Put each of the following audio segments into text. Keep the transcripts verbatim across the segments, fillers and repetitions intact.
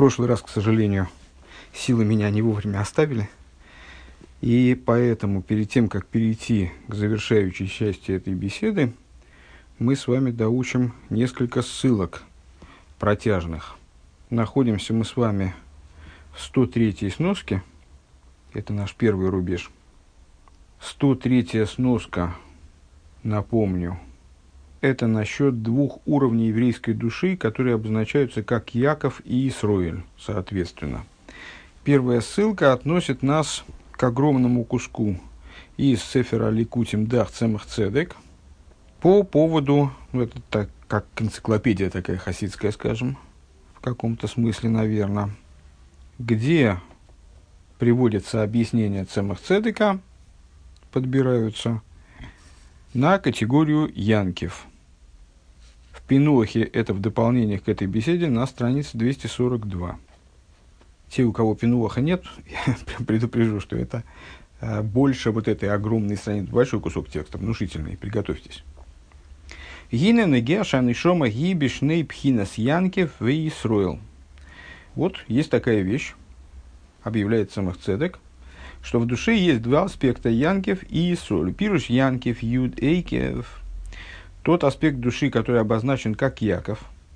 прошлый раз, к сожалению, силы меня не вовремя оставили. И поэтому, перед тем, как перейти к завершающей части этой беседы, мы с вами доучим несколько ссылок протяжных. Находимся мы с вами в сто третьей сноске. Это наш первый рубеж. сто третья сноска, напомню, это насчет двух уровней еврейской души, которые обозначаются как Яков и Исроэль, соответственно. Первая ссылка относит нас к огромному куску из Сефера Ликутим Дах Цемах Цедек по поводу, ну это так, как энциклопедия такая хасидская, скажем, в каком-то смысле, наверное, где приводится объяснение Цемах Цедека, подбираются на категорию Янкев. В Пинохе, это в дополнение к этой беседе, на странице двести сорок два. Те, у кого Пинуаха нет, я предупрежу, что это а, больше вот этой огромной страницы, большой кусок текста, внушительный, приготовьтесь. Гине негеша нишома гибишней пхинас Янкев ве Исроэл. Вот есть такая вещь, объявляет Цемах Цедек, что в душе есть два аспекта Янкев и Исроэль. Пируш Янкев, Юд, Эйкев. Тот аспект души, который обозначен как Яков,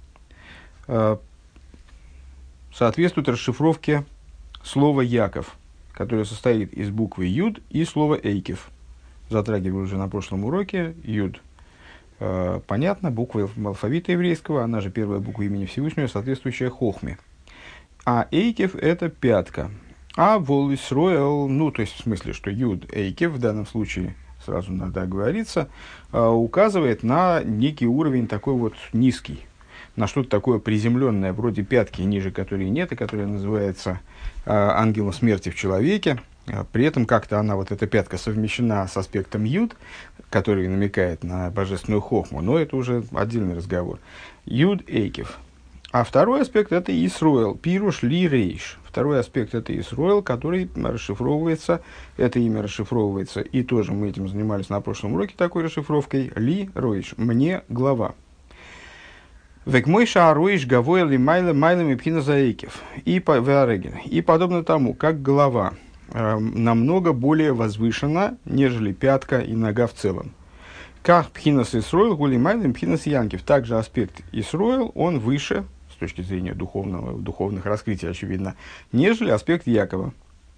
соответствует расшифровке слова Яков, которое состоит из буквы Юд и слова Эйкев. Затрагивали уже на прошлом уроке. Юд, понятно, буква алфавита еврейского, она же первая буква имени Всевышнего, соответствующая Хохме. А Эйкев – это пятка. А вол Исроэл, ну, то есть в смысле, что Юд Эйкев в данном случае, сразу надо оговориться, указывает на некий уровень такой вот низкий, на что-то такое приземленное, вроде пятки, ниже которой нет, и которая называется ангелом смерти в человеке. При этом как-то она, вот эта пятка, совмещена с аспектом Юд, который намекает на божественную хохму, но это уже отдельный разговор. Юд Эйкев. А второй аспект – это Исроэл, пируш ли рейш. Второй аспект – это Исроэл, который расшифровывается, это имя расшифровывается, и тоже мы этим занимались на прошлом уроке, такой расшифровкой, ли рейш, мне глава. Век мой шааруиш гавоя ли майла майлами пхина заэйкев. И, по, и подобно тому, как голова э, намного более возвышена, нежели пятка и нога в целом. Как пхинас Исроэл гули майлами пхинас Янкев. Также аспект Исроэл, он выше, с точки зрения духовного, духовных раскрытий, очевидно, нежели аспект Якова.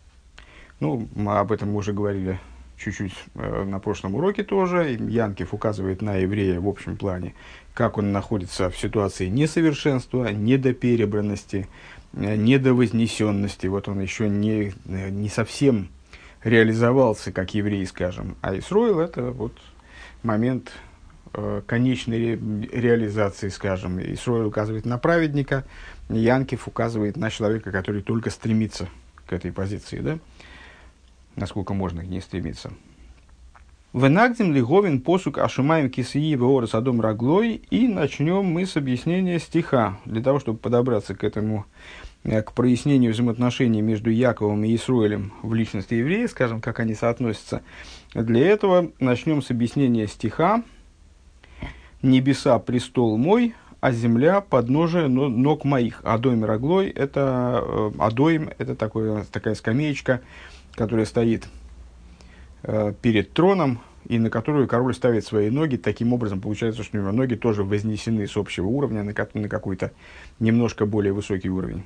Ну, мы об этом уже говорили чуть-чуть э, на прошлом уроке тоже. Янкев указывает на еврея в общем плане, как он находится в ситуации несовершенства, недоперебранности, э, недовознесенности. Вот он еще не, не совсем реализовался как еврей, скажем. А Исроэл – это вот момент конечной ре, реализации, скажем. Исроэль указывает на праведника, Янкев указывает на человека, который только стремится к этой позиции, да? Насколько можно к ней стремиться. Венагдим лиговин посук ашумаем кисии веорас адом раглой. И начнем мы с объяснения стиха, для того, чтобы подобраться к этому, к прояснению взаимоотношений между Яковом и Исроэлем в личности еврея, скажем, как они соотносятся. Для этого начнем с объяснения стиха. «Небеса – престол мой, а земля – подножие ног моих». Адоим раглой – это, э, адоим – это такое, такая скамеечка, которая стоит э, перед троном, и на которую король ставит свои ноги. Таким образом, получается, что у него ноги тоже вознесены с общего уровня на, на какой-то немножко более высокий уровень.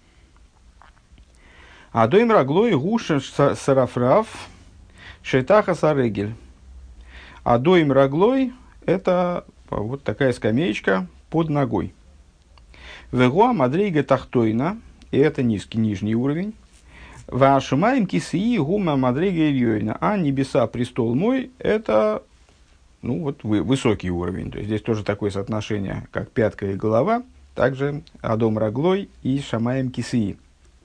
Адоим раглой – гуша сарафрав шейтаха сарегель. Адоим раглой – это вот такая скамеечка под ногой. Вегуа мадрейга тахтойна, и это низкий, нижний уровень. Вашумаем кисии гума мадрейга ильёйна, а небеса престол мой, это ну, вот, высокий уровень. То есть здесь тоже такое соотношение, как пятка и голова, также адом раглой и шамаем кисии.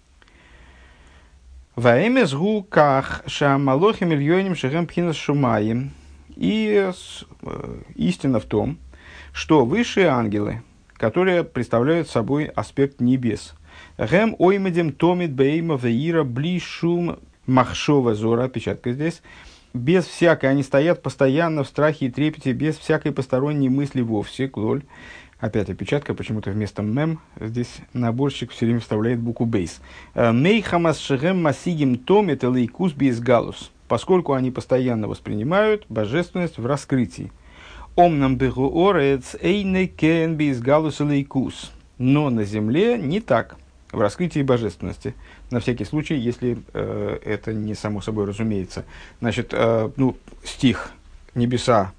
Ваэмес гу ках шамалохим ильёйним шехем пхинас шумаем. И э, истина в том, что высшие ангелы, которые представляют собой аспект небес, гэм оймедем томит бейма веира блишум махшова зора, печатка здесь, без всякой, они стоят постоянно в страхе и трепете, без всякой посторонней мысли вовсе, клоль, Опять опечатка, почему-то вместо мем здесь наборщик все время вставляет букву бейс. Мейхамас шехем масигим том это лейкус без галус, поскольку они постоянно воспринимают божественность в раскрытии. Омнам бегу орец эйне кен без галус лейкус. Но на земле не так, в раскрытии божественности. На всякий случай, если э, это не само собой разумеется. Значит, э, ну, стих «Небеса,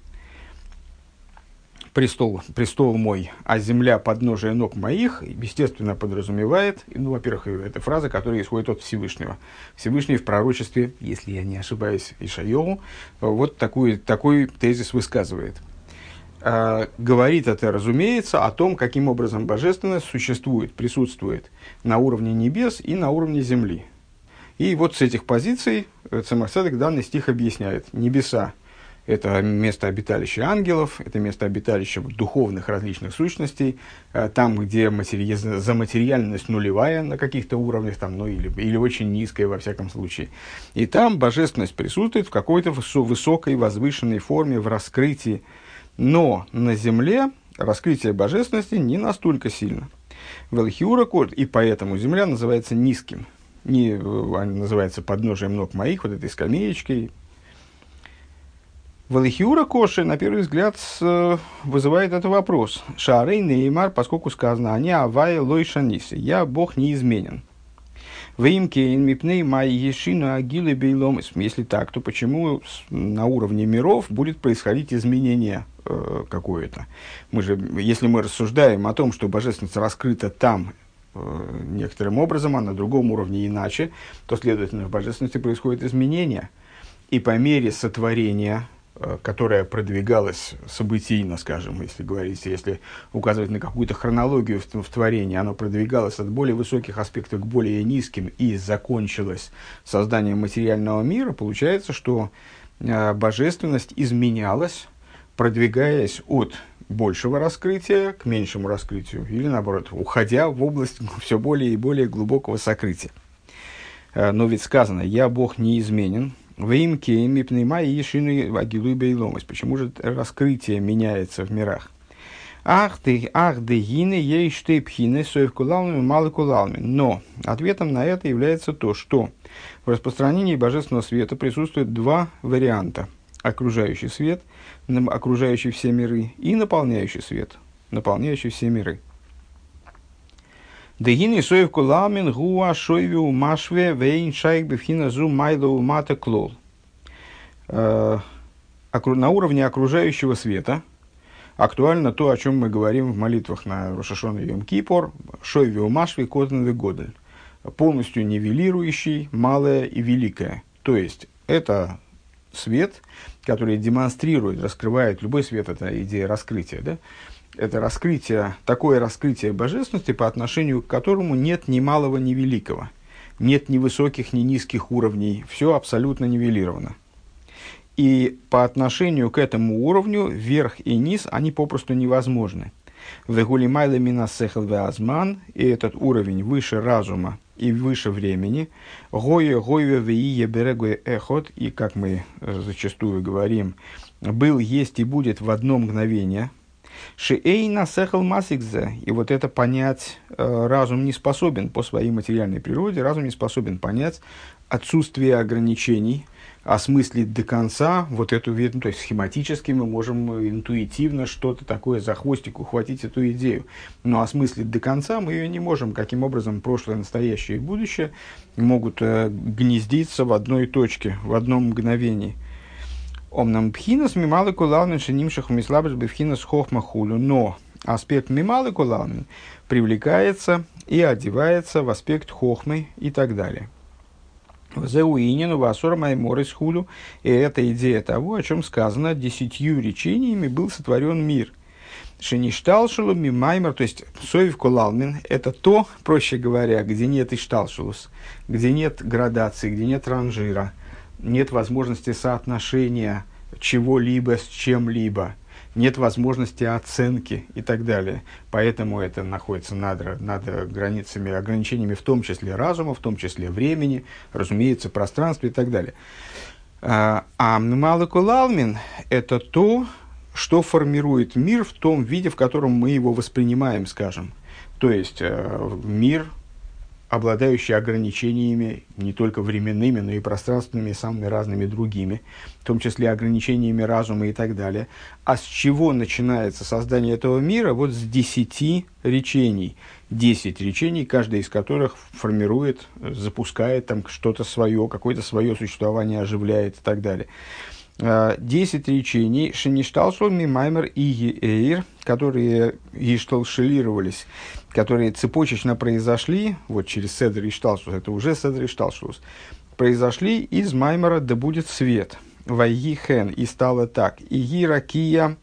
престол, престол мой, а земля подножие ног моих», естественно, подразумевает, ну, во-первых, это фраза, которая исходит от Всевышнего. Всевышний в пророчестве, если я не ошибаюсь, Ишайову, вот такой, такой тезис высказывает. Uh, говорит это, разумеется, о том, каким образом божественность существует, присутствует на уровне небес и на уровне земли. И вот с этих позиций Цемах Цедек данный стих объясняет. Небеса – это место обиталища ангелов, это место обиталища духовных различных сущностей, там, где матери... заматериальность нулевая на каких-то уровнях, там, ну, или, или очень низкая, во всяком случае. И там божественность присутствует в какой-то высокой, возвышенной форме, в раскрытии. Но на земле раскрытие божественности не настолько сильно. Велхиура корт, и поэтому земля называется низким. Не, называется подножием ног моих, вот этой скамеечкой. Велхиура коши, на первый взгляд, вызывает этот вопрос. Шаарей неймар, поскольку сказано, они авай лой шанисы. Я Бог неизменен. Если так, то почему на уровне миров будет происходить изменение э, какое-то? Мы же, если мы рассуждаем о том, что божественность раскрыта там э, некоторым образом, а на другом уровне иначе, то, следовательно, в божественности происходит изменение. И по мере сотворения, которая продвигалась событийно, скажем, если говорить, если указывать на какую-то хронологию в, в творении, оно продвигалось от более высоких аспектов к более низким и закончилось созданием материального мира, получается, что э, божественность изменялась, продвигаясь от большего раскрытия к меньшему раскрытию, или наоборот, уходя в область все более и более глубокого сокрытия. Э, но ведь сказано, «Я Бог неизменен». Почему же раскрытие меняется в мирах? Ах ты, ах ты, гины, ей штепхины, соев кулалми, малы кулалми. Но ответом на это является то, что в распространении божественного света присутствует два варианта. Окружающий свет, окружающий все миры, и наполняющий свет, наполняющий все миры. Дегины соев куламин гуа шойву машве вейн шайк бифхина зу майлоу мата клол. На уровне окружающего света актуально то, о чем мы говорим в молитвах на Рош ха-Шана и Йом-Кипур, шойву машве котен вегодель, полностью нивелирующий малое и великое. То есть это свет, который демонстрирует, раскрывает, любой свет — это идея раскрытия, да? Это раскрытие, такое раскрытие божественности, по отношению к которому нет ни малого, ни великого. Нет ни высоких, ни низких уровней. Все абсолютно нивелировано. И по отношению к этому уровню верх и низ, они попросту невозможны. Вегулимайла минасехел веазман, и этот уровень выше разума и выше времени. Гое гойве вие берегуе эхот, и, как мы зачастую говорим, был, есть и будет в одно мгновение. Шиэйна сехал масикзе, и вот это понять э, разум не способен по своей материальной природе, разум не способен понять отсутствие ограничений, осмыслить до конца вот эту, ну, то есть схематически мы можем интуитивно что-то такое за хвостик ухватить эту идею, но осмыслить до конца мы ее не можем, каким образом прошлое, настоящее и будущее могут э, гнездиться в одной точке, в одном мгновении. Омнам пхинас мималы кулалмин шенимших мислабыш бифхинас хохма хулю. Но аспект мималы кулалмин привлекается и одевается в аспект хохмы и так далее. Зеуинину васор майморис хулю. И это идея того, о чем сказано, десятью речениями был сотворен мир. Шеништалшулу мимаймер, то есть соев кулалмин, это то, проще говоря, где нет ишталшулус, где нет градации, где нет ранжира, нет возможности соотношения чего-либо с чем-либо, нет возможности оценки и так далее. Поэтому это находится над, над границами, ограничениями, в том числе разума, в том числе времени, разумеется, пространства и так далее. А Мималы Кулалмин – это то, что формирует мир в том виде, в котором мы его воспринимаем, скажем. То есть э, мир, обладающий ограничениями не только временными, но и пространственными, и самыми разными другими, в том числе ограничениями разума и так далее. А с чего начинается создание этого мира? Вот с десяти речений. Десять речений, каждая из которых формирует, запускает там что-то свое, какое-то свое существование оживляет и так далее. Десять речений Шеништалшулми, Маймер и Еэйр, которые ишталшилировались, которые цепочечно произошли, вот через Седр и Шталшус, это уже Седр и Шталшус, произошли из Маймера «Да будет свет», Вайги Хен, и стало так, и Ракия,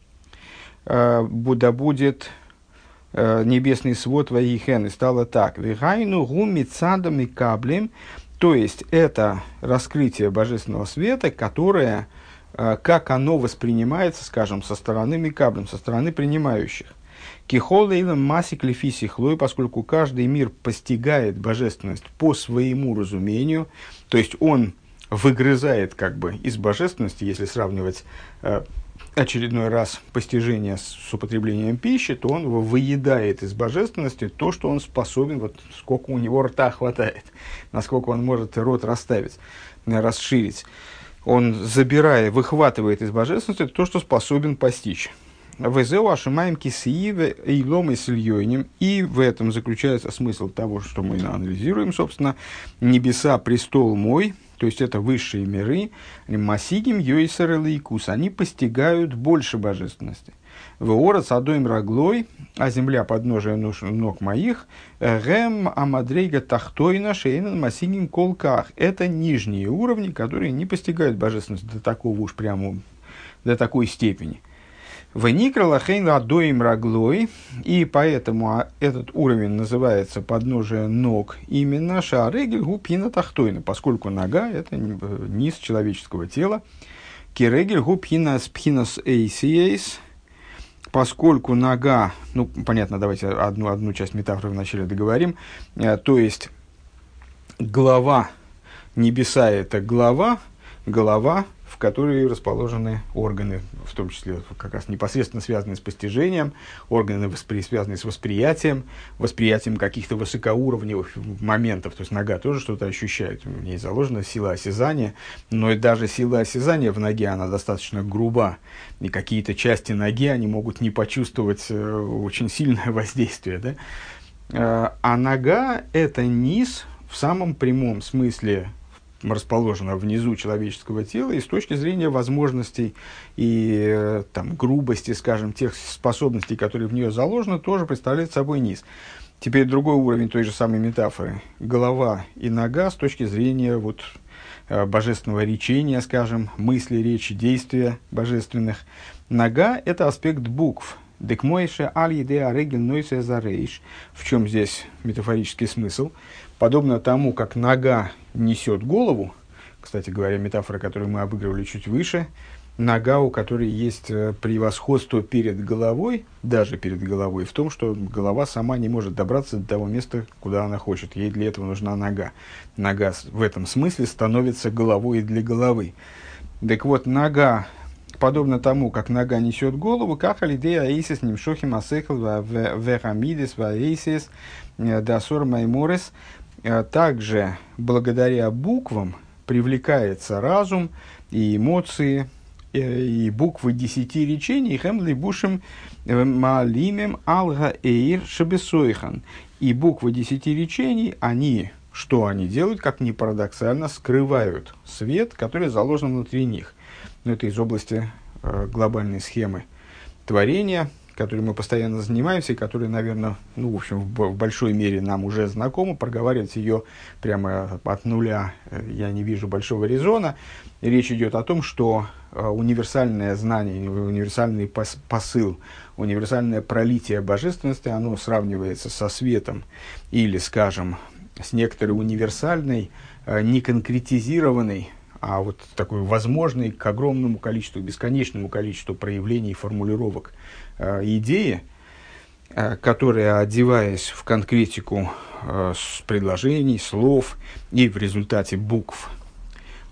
да будет небесный свод, Вайги Хен, и стало так, Вигайну гуми цадам и каблем, то есть это раскрытие божественного света, которое, как оно воспринимается, скажем, со стороны микаблем, со стороны принимающих. Кихол эйлам масик лефиси хлой, поскольку каждый мир постигает божественность по своему разумению, то есть он выгрызает как бы из божественности, если сравнивать э, очередной раз постижение с употреблением пищи, то он его выедает из божественности то, что он способен, вот сколько у него рта хватает, насколько он может рот расставить, расширить. Он, забирая, выхватывает из божественности то, что способен постичь. «Везеу ашимаем кисииве эйлом и сильёйним». И в этом заключается смысл того, что мы анализируем, собственно, «небеса, престол мой», то есть это высшие миры, «масигим йойсер элейкус», они постигают больше божественности. «Веора садоим раглой», а земля подножия ног моих, «гэм амадрейга тахтойна шейнан масигим колках». Это нижние уровни, которые не постигают божественность до такого уж прямо, до такой степени. «Веникра лахейн адоим раглой», и поэтому этот уровень называется подножие ног именно шаарегель гупина тахтойна, поскольку нога – это низ человеческого тела. «Кирегель гупина спхинас эйсиейс», поскольку нога, ну, понятно, давайте одну, одну часть метафоры вначале договорим, то есть голова, небеса – это голова, голова, в которой расположены органы, в том числе как раз непосредственно связанные с постижением, органы, воспри- связанные с восприятием, восприятием каких-то высокоуровневых моментов. То есть нога тоже что-то ощущает, в ней заложена сила осязания, но и даже сила осязания в ноге, она достаточно груба, и какие-то части ноги, они могут не почувствовать э, очень сильное воздействие. Да? Э, а нога – это низ в самом прямом смысле, расположена внизу человеческого тела, и с точки зрения возможностей и там, грубости, скажем, тех способностей, которые в нее заложены, тоже представляет собой низ. Теперь другой уровень той же самой метафоры. Голова и нога с точки зрения вот, божественного речения, скажем, мысли, речи, действия божественных. Нога – это аспект букв. Декмойше аль-еде арегель нойсе зарейш. В чем здесь метафорический смысл? Подобно тому, как нога несет голову, кстати говоря, метафора, которую мы обыгрывали чуть выше, нога, у которой есть превосходство перед головой, даже перед головой, в том, что голова сама не может добраться до того места, куда она хочет. Ей для этого нужна нога. Нога в этом смысле становится головой для головы. Так вот, нога, подобно тому, как нога несет голову, как алидея аисис нимшохим асехл вехамидис ваэйсис дасор майморес, также благодаря буквам привлекается разум и эмоции, и буквы десяти речений, хемли бушем малимем алга эйр шабесойхан. И буквы десяти речений, они, что они делают, как ни парадоксально, скрывают свет, который заложен внутри них. Но это из области э, глобальной схемы творения, которой мы постоянно занимаемся, и которая, наверное, ну, в общем, в, в большой мере нам уже знакома. Проговаривать ее прямо от нуля я не вижу большого резона. И речь идет о том, что э, универсальное знание, универсальный пос, посыл, универсальное пролитие божественности, оно сравнивается со светом или, скажем, с некоторой универсальной, э, неконкретизированной, а вот такой возможной к огромному количеству, бесконечному количеству проявлений и формулировок э, идеи, э, которая, одеваясь в конкретику э, с предложений, слов и в результате букв,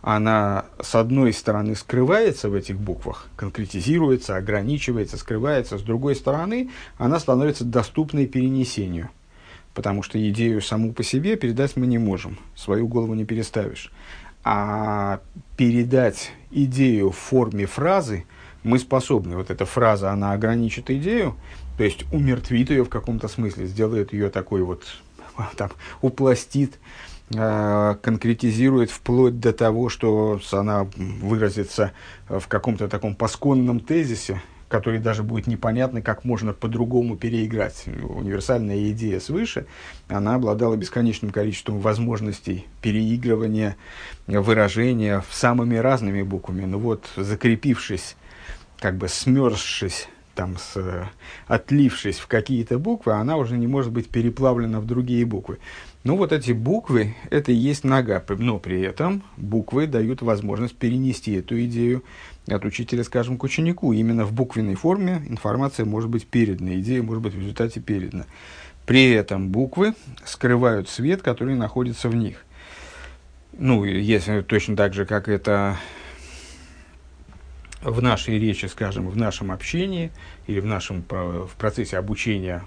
она, с одной стороны, скрывается в этих буквах, конкретизируется, ограничивается, скрывается, с другой стороны, она становится доступной перенесению. Потому что идею саму по себе передать мы не можем, свою голову не переставишь. А передать идею в форме фразы мы способны. Вот эта фраза, она ограничит идею, то есть умертвит ее в каком-то смысле, сделает ее такой вот, там, упластит, конкретизирует вплоть до того, что она выразится в каком-то таком пасконном тезисе, который даже будет непонятно, как можно по-другому переиграть. Универсальная идея свыше, она обладала бесконечным количеством возможностей переигрывания, выражения самыми разными буквами. Но вот, закрепившись, как бы смерзшись, там, с, отлившись в какие-то буквы, она уже не может быть переплавлена в другие буквы. Ну, вот эти буквы, это и есть нога, но при этом буквы дают возможность перенести эту идею от учителя, скажем, к ученику. Именно в буквенной форме информация может быть передана, идея может быть в результате передана. При этом буквы скрывают свет, который находится в них. Ну, если точно так же, как это в нашей речи, скажем, в нашем общении или в нашем в процессе обучения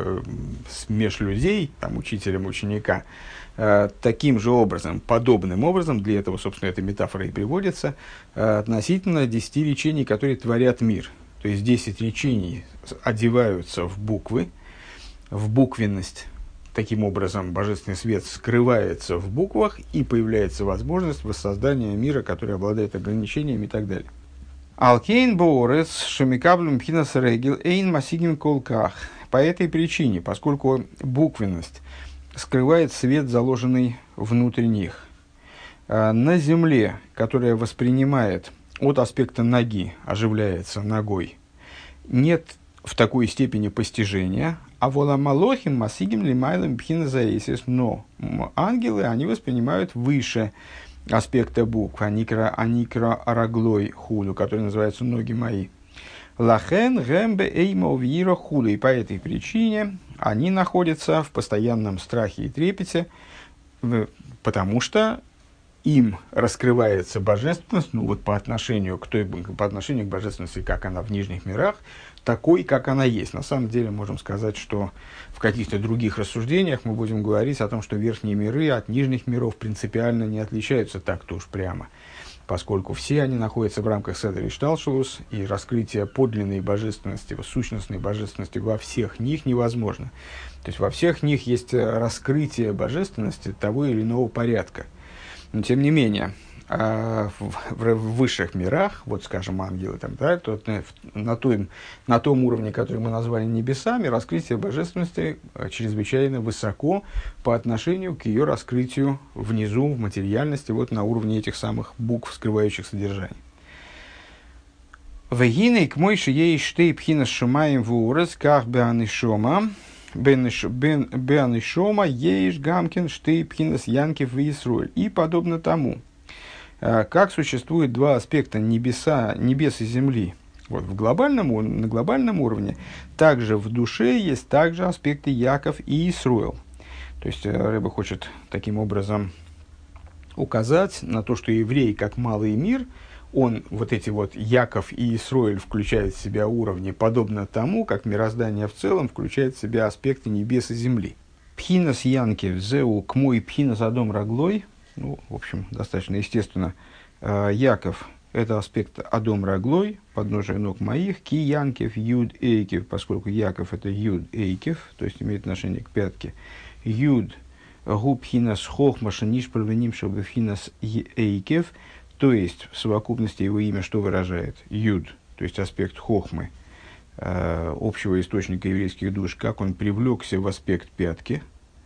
меж людей, там, учителем ученика, э, таким же образом, подобным образом, для этого, собственно, эта метафора и приводится, э, относительно десяти речений, которые творят мир. То есть, десять речений одеваются в буквы, в буквенность. Таким образом, божественный свет скрывается в буквах, и появляется возможность воссоздания мира, который обладает ограничениями и так далее. Алкейн боорец шамикаблем пхинас регил эйн масигим колках. По этой причине, поскольку буквенность скрывает свет, заложенный внутрь них, на земле, которая воспринимает от аспекта ноги, оживляется ногой, нет в такой степени постижения, а воламалохим масигим лимайлом пхиназаисис, но ангелы, они воспринимают выше аспекта букв, аникра, аникра араглой худу, который называется «ноги мои». Лахен гэмбе эйма увира худу. И по этой причине они находятся в постоянном страхе и трепете, потому что им раскрывается божественность, ну вот по отношению к той, по отношению к божественности, как она в нижних мирах, такой, как она есть. На самом деле, можем сказать, что в каких-то других рассуждениях мы будем говорить о том, что верхние миры от нижних миров принципиально не отличаются так-то уж прямо, поскольку все они находятся в рамках Седер и Шталшелус, и раскрытие подлинной божественности, сущностной божественности во всех них невозможно. То есть во всех них есть раскрытие божественности того или иного порядка. Но тем не менее, в, в, в высших мирах, вот скажем, ангелы, там, да, то, на, том, на том уровне, который мы назвали небесами, раскрытие божественности чрезвычайно высоко по отношению к ее раскрытию внизу, в материальности, вот на уровне этих самых букв, скрывающих содержание. Вегиней к мойши ей штей пхинас шумаем вурес, как беанишома, беанишома ейш гамкин штей пхинас янкев в Исруэль. И подобно тому, как существует два аспекта небеса, небес и земли, вот, в глобальном, на глобальном уровне, также в душе есть также аспекты Яков и Исруэл. То есть Рэбе хочет таким образом указать на то, что еврей, как малый мир, он, вот эти вот Яков и Исруэль, включает в себя уровни, подобно тому, как мироздание в целом включает в себя аспекты небес и земли. Пхинас Янкев зеу кмой пхинас адом раглой. Ну, в общем, достаточно естественно. Яков – это аспект Адом Раглой, подножие ног моих, Ки Янкев, Юд Эйкев, поскольку Яков – это Юд Эйкев, то есть имеет отношение к пятке. Юд Губхинас Хохма Шаниш Парвеним Шабафхинас Эйкев, то есть в совокупности его имя что выражает? Юд, то есть аспект Хохмы, общего источника еврейских душ, как он привлекся в аспект пятки,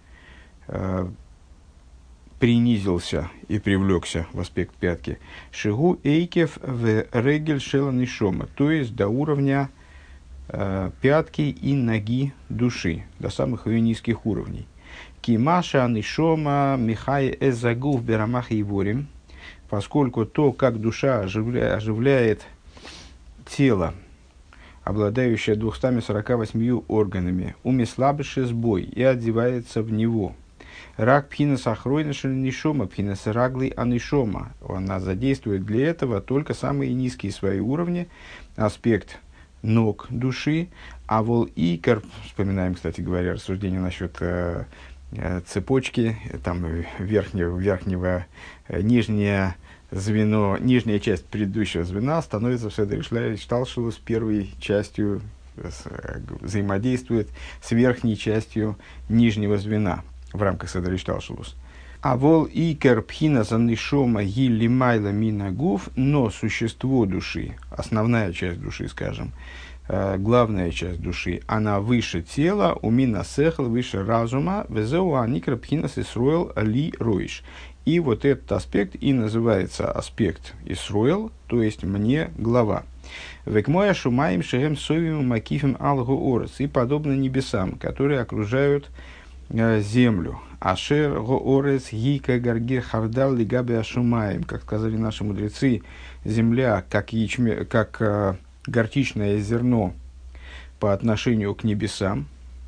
принизился и привлекся в аспект пятки. Шигу эйкев в регель шела нишома, то есть до уровня э, пятки и ноги души, до самых ее низких уровней. Кимаша нишома михай эзагув берамах и ворим, поскольку то, как душа оживля, оживляет тело, обладающее двумястами сорока восьмью органами, умеслабший сбой и одевается в него. Рак пхинас ахройнашель нишома, пхинас раглый анишома. Она задействует для этого только самые низкие свои уровни, аспект ног души. А вол икар, вспоминаем, кстати говоря, рассуждение насчет э, э, цепочки, там верхнего, верхнего э, нижнее звено, нижняя часть предыдущего звена становится в Седер Шталшелус первой частью, с, взаимодействует с верхней частью нижнего звена в рамках Седер Шталшелус. А вол икер пхина занишома гилли майла мина гуф, но существо души, основная часть души, скажем, э, главная часть души, она выше тела, у мина сехл, выше разума, везеу аникер пхина сисруэл ли роиш. И вот этот аспект и называется аспект Исруэл, то есть мне глава. Векмоя шумаем шехем совим макифем алгу орес, и подобно небесам, которые окружают э, землю. Ашер го орес гика гаргир хавдал лигабе ашумаем, как сказали наши мудрецы, земля как, ячме, как э, горчичное зерно по отношению к небесам.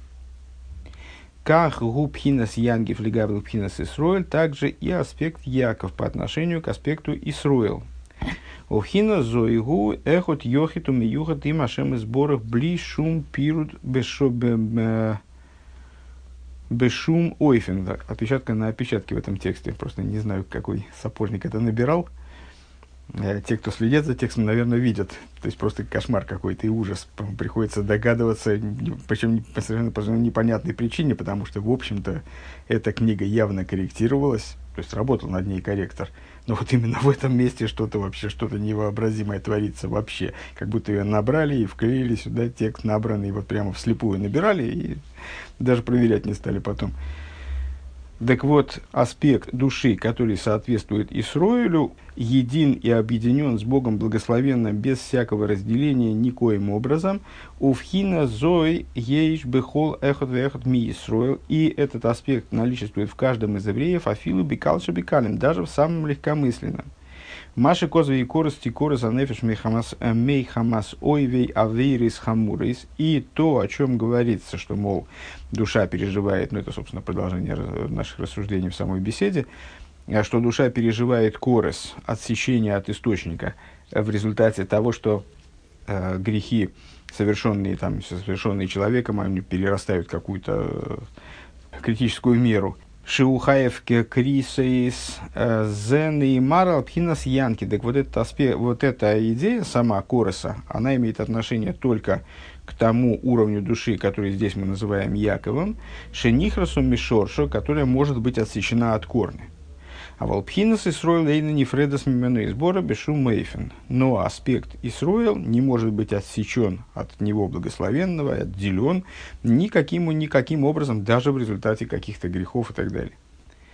Как губхинас янгев лигабел пхинас Исруэль, также и аспект Яков по отношению к аспекту Исруэл. Овхина зоигу эхот йохиту миюхат им ашем сборов бли шум пирут бешум ойфен. Отпечатка на опечатке в этом тексте. Просто не знаю, какой сапожник это набирал. Те, кто следят за текстом, наверное, видят. То есть просто кошмар какой-то и ужас. Приходится догадываться, причем по совершенно, по совершенно непонятной причине, потому что, в общем-то, эта книга явно корректировалась, то есть работал над ней корректор. Но вот именно в этом месте что-то вообще, что-то невообразимое творится вообще. Как будто ее набрали и вклеили сюда текст набранный, вот прямо вслепую набирали и даже проверять не стали потом. Так вот, аспект души, который соответствует Исроилю, един и объединен с Богом благословенным без всякого разделения никоим образом, увхина зой ейш бехол эхот вехот ми Исроил, и этот аспект наличествует в каждом из евреев, афилу бикалша бикалем, даже в самом легкомысленном. Маши козви и корос тикорос анефиш мейхамас ойвей авейрис хамурис. И то, о чем говорится, что, мол, душа переживает, ну это, собственно, продолжение наших рассуждений в самой беседе, что душа переживает корос, отсечение от источника, в результате того, что э, грехи, совершенные, там, совершенные человеком, они перерастают какую-то критическую меру. Шиухаевке крисаис зен и марал пхинас янки. Так вот, этот аспект, вот эта идея сама короса, она имеет отношение только к тому уровню души, который здесь мы называем Яковом, шенихрасу мишоршо, которая может быть отсечена от корня. А волпхинас Исроил эйна нефредас мимену сбора бешум мейфен. Но аспект Исроил не может быть отсечен от него благословенного, отделен никаким, никаким образом, даже в результате каких-то грехов и так далее.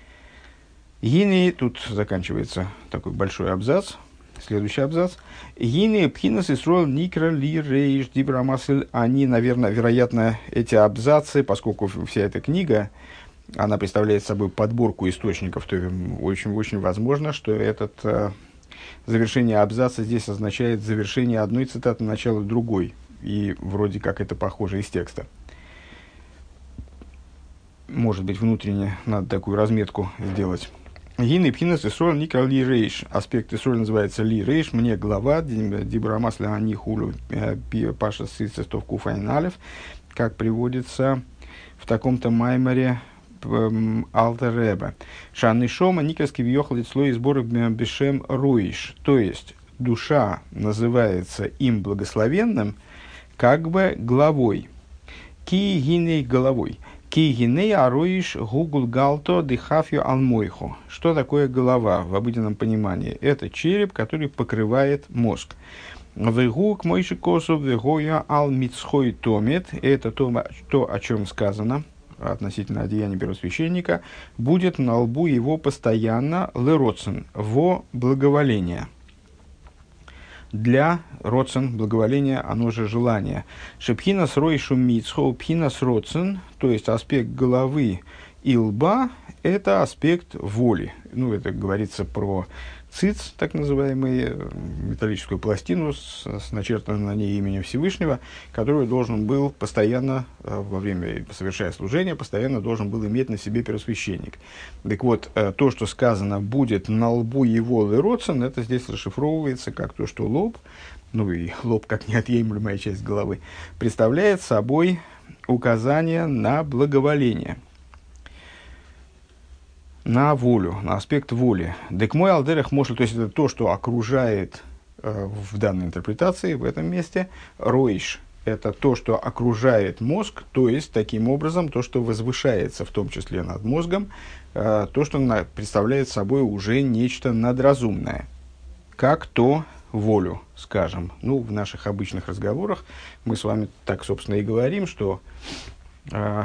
Гини, тут заканчивается такой большой абзац, следующий абзац. Гини пхинас Исроил никра ли рейш дибрамасль. Они, наверное, вероятно, эти абзацы, поскольку вся эта книга, она представляет собой подборку источников, то очень-очень возможно, что этот, э, завершение абзаца здесь означает завершение одной цитаты, начало другой. И вроде как это похоже из текста. Может быть, внутренне надо такую разметку сделать. Гины пхинас Исроэль никра ли рейш. Аспект Исроэль называется ли рейш. Мне глава. Дибрамасля ани хулю паша сицестов куфайналев. Как приводится в таком-то майморе Алтер Ребе. Шанны шома никаски въехали слой сбора бешем руиш. То есть, душа называется им благословенным, как бы главой. Ки гиней головой. Ки гиней аруиш гугул галто дыхафью алмойху. Что такое голова в обыденном понимании? Это череп, который покрывает мозг. Вегук мойши косу вегоя ал мицхой томит. Это то, то, о чем сказано относительно одеяния первосвященника, будет на лбу его постоянно лероцен, во благоволение. Для роцен, благоволение, оно же желание. Шепхинас ройшу мицхо, пхинас роцен, то есть аспект головы илба – это аспект воли. Ну, это говорится про циц, так называемый, металлическую пластину с, с начертанным на ней именем Всевышнего, которую должен был постоянно, во время, совершая служение, постоянно должен был иметь на себе первосвященник. Так вот, то, что сказано «будет на лбу его лероцен», это здесь расшифровывается как то, что лоб, ну и лоб как неотъемлемая часть головы, представляет собой указание на благоволение, на волю, на аспект воли. Дек мой алдерах может, то есть это то, что окружает э, в данной интерпретации, в этом месте, ройш. Это то, что окружает мозг, то есть, таким образом, то, что возвышается, в том числе над мозгом, э, то, что на, представляет собой уже нечто надразумное, как то волю, скажем. Ну, в наших обычных разговорах мы с вами так, собственно, и говорим, что э,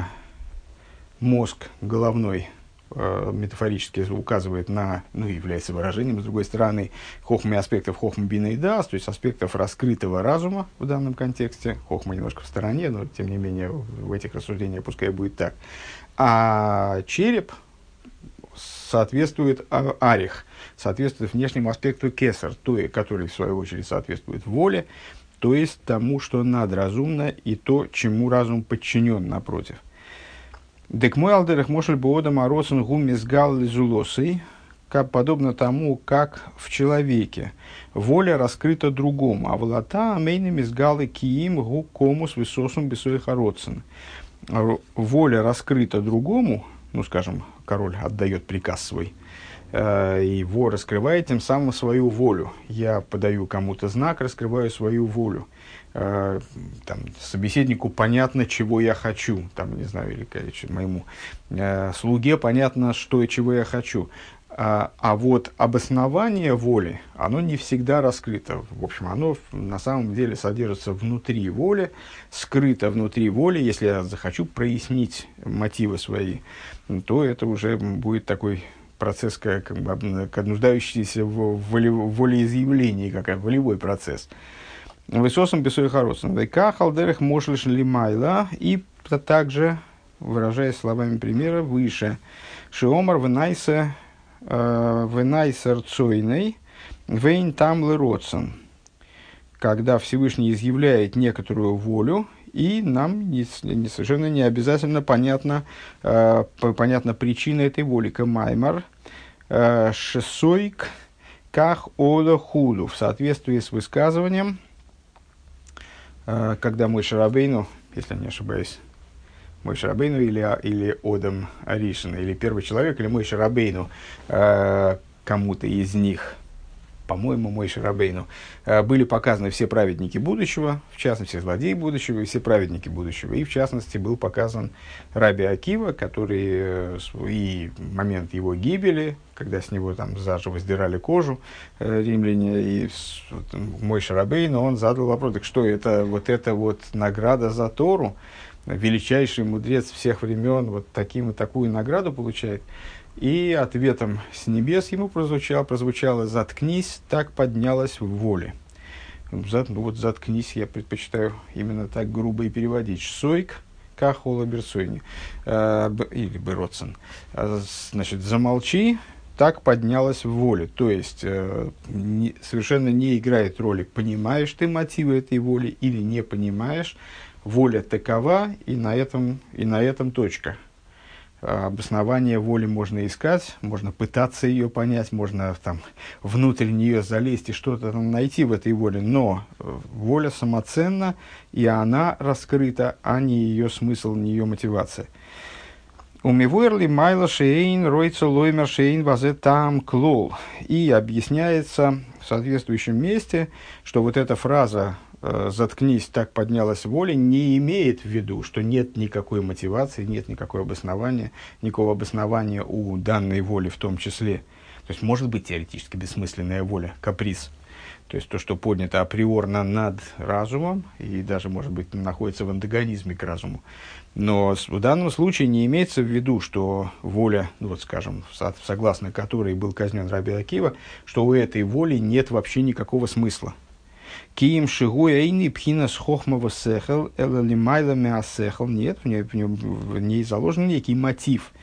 мозг головной метафорически указывает на, ну, является выражением, с другой стороны, хохмы аспектов хохма бина и дас, то есть аспектов раскрытого разума в данном контексте. Хохма немножко в стороне, но, тем не менее, в этих рассуждениях пускай будет так. А череп соответствует арих, соответствует внешнему аспекту кесар, той, который, в свою очередь, соответствует воле, то есть тому, что надразумно, и то, чему разум подчинен, напротив. Дек мой алдерах мошель боода моросен гум мизгал лизулосой, как подобно тому, как в человеке воля раскрыта другому, а волота амейны мизгалы киим гу комус висосум бесой хароцен. Воля раскрыта другому, ну, скажем, король отдает приказ свой, э, его раскрывает тем самым свою волю. Я подаю кому-то знак, раскрываю свою волю. Там, собеседнику понятно, чего я хочу, там, не знаю, или моему э, слуге понятно, что и чего я хочу. А, а вот обоснование воли, оно не всегда раскрыто. В общем, оно на самом деле содержится внутри воли, скрыто внутри воли. Если я захочу прояснить мотивы свои, то это уже будет такой процесс, как, как нуждающийся в воле, волеизъявлении, как волевой процесс. Высосом бесой харосом. Вайкахал дерech мошлиш лимайла. И также, выражаясь словами примера, выше. Шиомар венайсе венайсер цойной вейн там лероцен. Когда Всевышний изъявляет некоторую волю, и нам не, не, совершенно не обязательно понятна, э, понятна причина этой воли. Камаймар э, шесойк ках ола худу. В соответствии с высказыванием, когда Моше Рабейну, если я не ошибаюсь, Моше Рабейну или, или Одам Аришин, или первый человек, или Моше Рабейну, э, кому-то из них, по-моему, Моше Рабейну, э, были показаны все праведники будущего, в частности, злодеи будущего и все праведники будущего. И, в частности, был показан Раби Акива, который э, и момент его гибели, когда с него там заживо сдирали кожу э, римляне, и вот, Моше Рабейну, он задал вопрос, так что это вот, это вот награда за Тору, величайший мудрец всех времен вот таким и такую награду получает. И ответом с небес ему прозвучало, прозвучало «заткнись, так поднялась в воле». За, ну, вот «заткнись» я предпочитаю именно так грубо и переводить. «Шсойк кахола берсойни» э, или «бероцен». Значит, «замолчи, так поднялась в воле». То есть, э, не, совершенно не играет роли, понимаешь ты мотивы этой воли или не понимаешь. Воля такова, и на этом, и на этом точка. Обоснование воли можно искать, можно пытаться ее понять, можно там, внутрь нее залезть и что-то там найти в этой воле, но воля самоценна, и она раскрыта, а не ее смысл, не ее мотивация. Умивуэрли майла шейн ройца лоймер шейн вазе там клол. И объясняется в соответствующем месте, что вот эта фраза «заткнись, так поднялась воля» не имеет в виду, что нет никакой мотивации, нет никакого обоснования, никакого обоснования у данной воли в том числе. То есть, может быть теоретически бессмысленная воля, каприз. То есть, то, что поднято априорно над разумом, и даже, может быть, находится в антагонизме к разуму. Но в данном случае не имеется в виду, что воля, ну вот скажем, согласно которой был казнен Раби Акива, что у этой воли нет вообще никакого смысла. Киим шигуя эйни пхина с хохмова сехел, эла лимайла меасехел. Нет, в ней, в ней заложен некий мотив.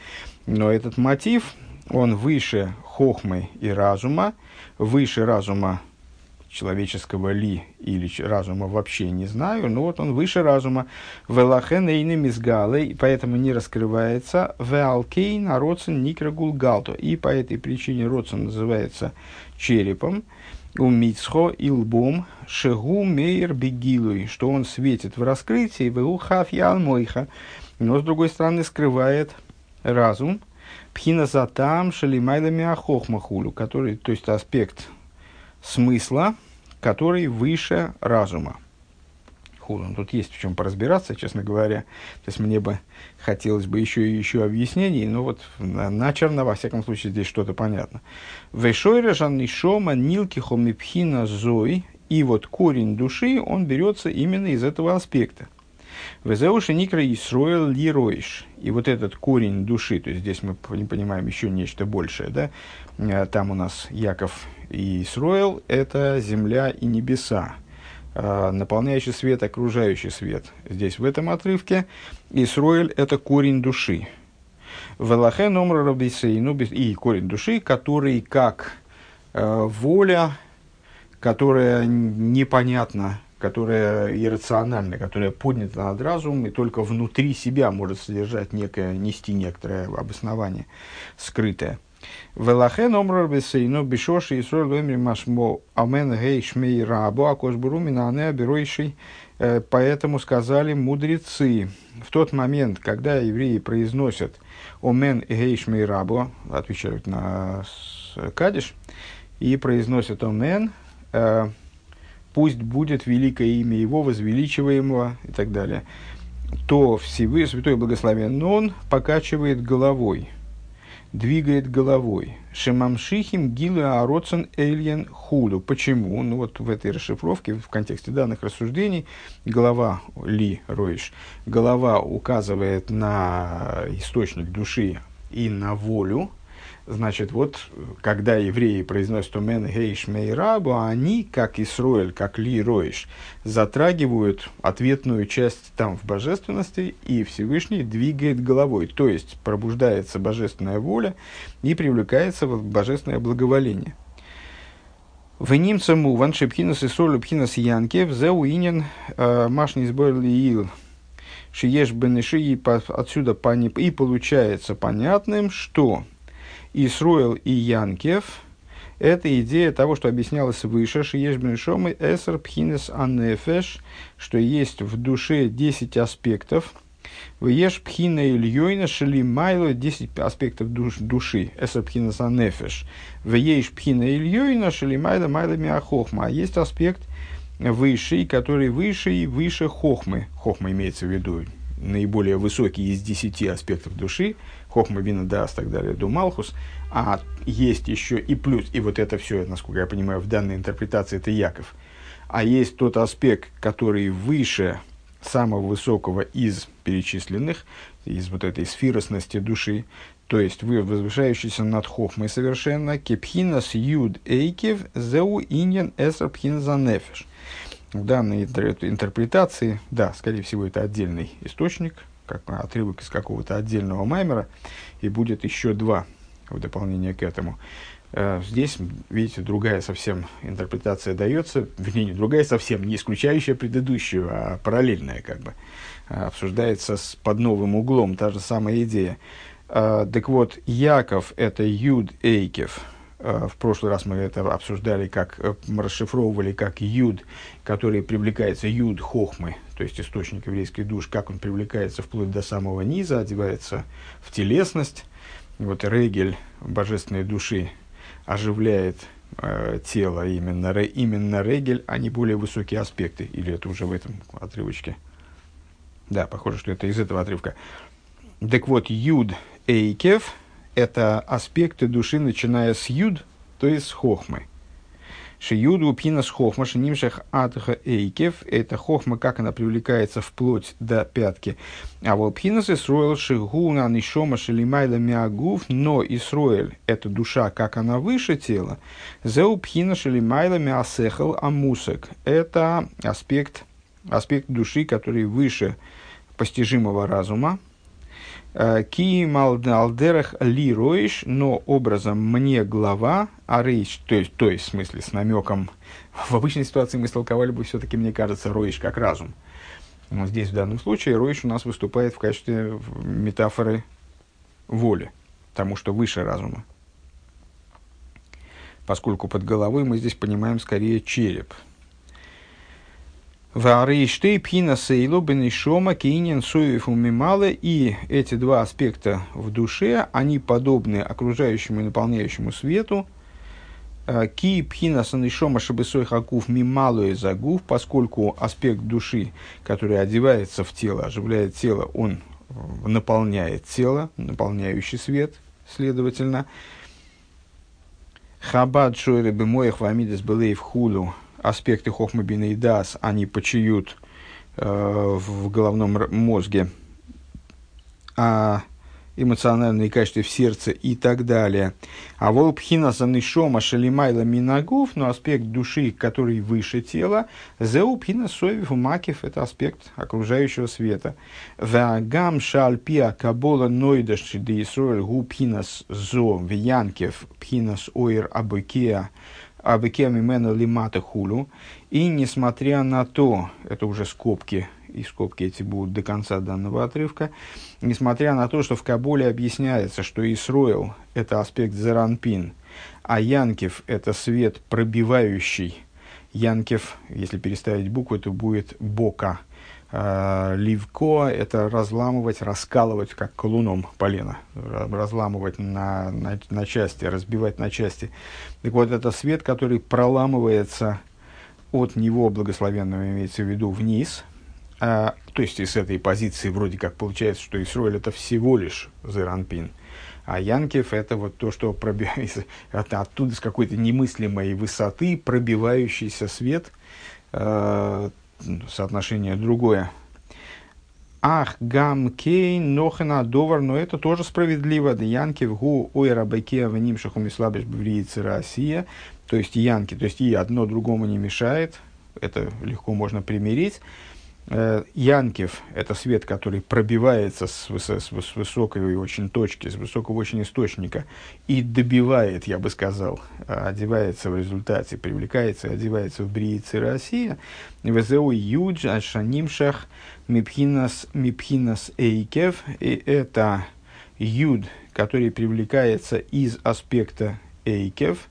Но этот мотив, он выше хохмы и разума, выше разума человеческого ли или ч- разума вообще не знаю, но вот он выше разума. Велахен эйным изгалой, поэтому не раскрывается. Веалкейн ароцен никрагул галто. И по этой причине роцен называется черепом. У мицхо и лбом шегу мейер бегилуй, что он светит в раскрытии, веухав ялмойха, но с другой стороны скрывает разум. Пхина затам шалимайлами ахохмахулю, который, то есть аспект смысла, который выше разума. Хулу. Тут есть в чем поразбираться, честно говоря. То есть мне бы хотелось бы еще и еще объяснений, но вот начерно, во всяком случае, здесь что-то понятно. Вешойра жаннишома нилкихо мипхина зой, и вот корень души, он берется именно из этого аспекта. Везеуши никра Исроэл лироиш. И вот этот корень души, то есть здесь мы понимаем еще нечто большее, да? Там у нас Яков и Исроэл – это земля и небеса, наполняющий свет, окружающий свет. Здесь в этом отрывке Исроэль – это корень души. Велахен омра рабисейну, и корень души, который как воля, которая непонятна, которая иррациональна, которая поднята над разумом и только внутри себя может содержать некое, нести некоторое обоснование скрытое. Велахен омрар бесейну бешоши Исроэль лоймри машмо амен гей шмей рабу акошбуру минане аберойший. Поэтому сказали мудрецы в тот момент, когда евреи произносят омен гей шмей рабу, отвечают на кадиш, и произносят омен, пусть будет великое имя его, возвеличиваемого и так далее, то Всевышний, Святой Благословен Он, покачивает головой, двигает головой. Шемамшихим гилы ароцен эльен худу. Почему? Ну вот в этой расшифровке, в контексте данных рассуждений, голова ли роиш, голова указывает на источник души и на волю. Значит, вот, когда евреи произносят «Омен гейш мейрабу», они, как Исроэль, как Ли Роиш, затрагивают ответную часть там в божественности, и Всевышний двигает головой, то есть пробуждается божественная воля и привлекается в божественное благоволение. В немцам ван шепхинас Исроэль пхинас янкев зеуинен машни сбор лиил шиеш бенеши, и отсюда и получается понятным, что Исроэл и Янкев – это идея того, что объяснялось выше, шиеш бенешомы эсер пхинес анефеш, что есть в душе десять аспектов, веш пхина ильёйна шели майло, десять аспектов душ, души, эсер пхинес анефеш, веш пхина ильёйна шели майло майло миахохма, а есть аспект высший, который выше и выше хохмы, хохма имеется в виду, наиболее высокий из десяти аспектов души, хохма, бина, даас, так далее, до малхус, а есть еще и плюс, и вот это все, насколько я понимаю, в данной интерпретации это Яков, а есть тот аспект, который выше самого высокого из перечисленных, из вот этой сферосности души, то есть вы возвышающийся над хохмой совершенно, кепхинас юд эйкев зеу иньян эсер пхинас анефеш. В данной интерпретации, да, скорее всего, это отдельный источник, как отрывок из какого-то отдельного маймера, и будет еще два в дополнение к этому. Здесь, видите, другая совсем интерпретация дается, вернее, не другая совсем, не исключающая предыдущую, а параллельная, как бы, обсуждается с, под новым углом, та же самая идея. Так вот, Яков – это Юд Эйкев. В прошлый раз мы это обсуждали, как мы расшифровывали, как Юд, который привлекается, Юд Хохмы, то есть источник еврейской души, как он привлекается вплоть до самого низа, одевается в телесность. Вот Регель божественной души оживляет э, тело, именно, именно Регель, а не более высокие аспекты. Или это уже в этом отрывочке? Да, похоже, что это из этого отрывка. Так вот, Юд Эйкев – это аспекты души, начиная с Юд, то есть с Хохмы. Шиюду пхинас хохма, шинимшах атха эйкев, это хохма, как она привлекается вплоть до пятки. А вот пхинас Исроэль шигуна нишома шелимайла миагуф, но Исроэль, это душа, как она выше тела. Зеу пхина шелимайла миасехал амусек, это аспект, аспект души, который выше постижимого разума. Ки малдерах ли роиш, но образом мне глава, а рейш, то есть, то есть, в смысле, с намеком, в обычной ситуации мы истолковали бы все-таки, мне кажется, роиш как разум. Но здесь, в данном случае, роиш у нас выступает в качестве метафоры воли, тому, что выше разума. Поскольку под головой мы здесь понимаем скорее череп. И эти два аспекта в душе, они подобны окружающему и наполняющему свету. Ки пхина санишома шабесой хакув мималуэ загув, поскольку аспект души, который одевается в тело, оживляет тело, он наполняет тело, наполняющий свет, следовательно. Хабад шойры бемоях вамидес белейв хулу. Аспекты хохма бина и дас, они почиют э, в головном мозге, а эмоциональные качества в сердце и так далее. А волпхина санишома шалимайла минагув, но аспект души, который выше тела, зеупхина совив макив, это аспект окружающего света. Вагам шальпиа кабола нойдаши деисроэль гупхинас зо вянкев пхинас ойр абыкеа абыкеамимена лимата хулу. И несмотря на то, это уже скобки, и скобки эти будут до конца данного отрывка, несмотря на то, что в Каболе объясняется, что Исроэл – это аспект Зеранпин, а Янкев – это свет пробивающий. Янкев, если переставить буквы, то будет бока. Ливко – это разламывать, раскалывать, как колуном полено, разламывать на, на, на части, разбивать на части. Так вот, это свет, который проламывается от него, благословенного имеется в виду, вниз. А, то есть, из этой позиции вроде как получается, что Исроэль – это всего лишь Зеранпин. А Янкев – это вот то, что пробивается это оттуда с какой-то немыслимой высоты пробивающийся свет, э, соотношение другое. Ах, гам кейн нохена довар, но это тоже справедливо. Да Янкев гу ойра бекеа венимшаху мислабеш бвриицы Россия. То есть Янки, то есть и одно другому не мешает. Это легко можно примирить. Янкев – это свет, который пробивается с, выс- с высокой очень точки, с высокого очень источника и добивает, я бы сказал, одевается в результате, привлекается и одевается в бриицы Россия. Везеу юдж ашанимшах мипхинас мипхинас эйкев. И это юд, который привлекается из аспекта эйкев.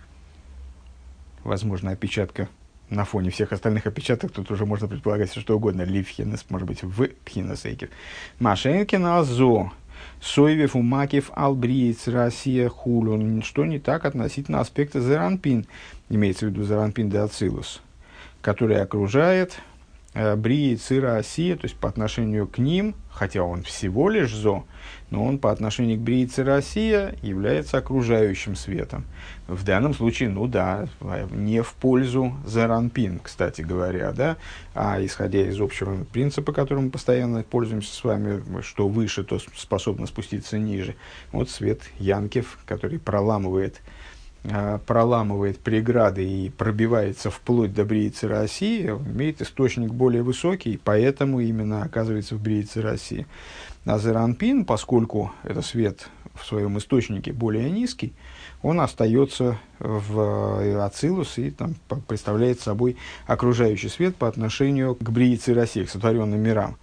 Возможно, опечатка на фоне всех остальных опечаток, тут уже можно предполагать все что угодно. Ливхинес, может быть, в пхинасейкев. Машенкина зо. Сойвев умакив албриец Россия хулун. Что не так относительно аспекта Зеранпин, имеется в виду Зеранпин де Ацилус, который окружает э, бриец и Россия, то есть по отношению к ним, хотя он всего лишь зо, но он по отношению к бриец и Россия является окружающим светом. В данном случае, ну да, не в пользу Зеранпин, кстати говоря, да, а исходя из общего принципа, которым мы постоянно пользуемся с вами, что выше, то способно спуститься ниже. Вот свет Янкев, который проламывает, проламывает преграды и пробивается вплоть до бриицы России, имеет источник более высокий, поэтому именно оказывается в бриице России. А Зеранпин, поскольку это свет в своем источнике более низкий, он остается в Ацилус и там представляет собой окружающий свет по отношению к бриице России, к сотворенным мирам.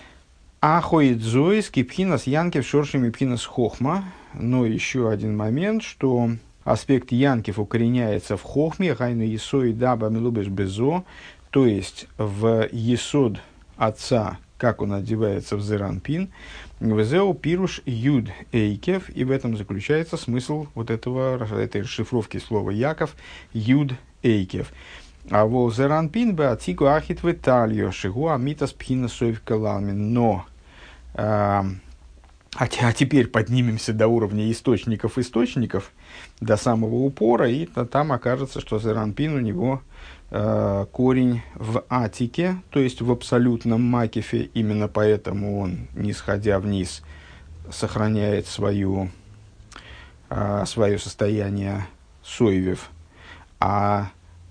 Ахоидзоис кипхинас янкев шоршими пхинас хохма. Но еще один момент, что аспект янкев укореняется в хохме, гайну есой даба милубеш безо, то есть в есод отца, как он одевается в Зеранпин, везеу пируш юд эйкев, и в этом заключается смысл вот этого, этой расшифровки слова Яков, юд эйкев. А во Зеранпин бы атику ахит в Италию, шигу амитас пхина соев каламин. Но, а, а теперь поднимемся до уровня источников источников, до самого упора, и там окажется, что Зеранпин у него корень в атике, то есть в абсолютном макифе, именно поэтому он, не сходя вниз, сохраняет свою, свое состояние соевев, а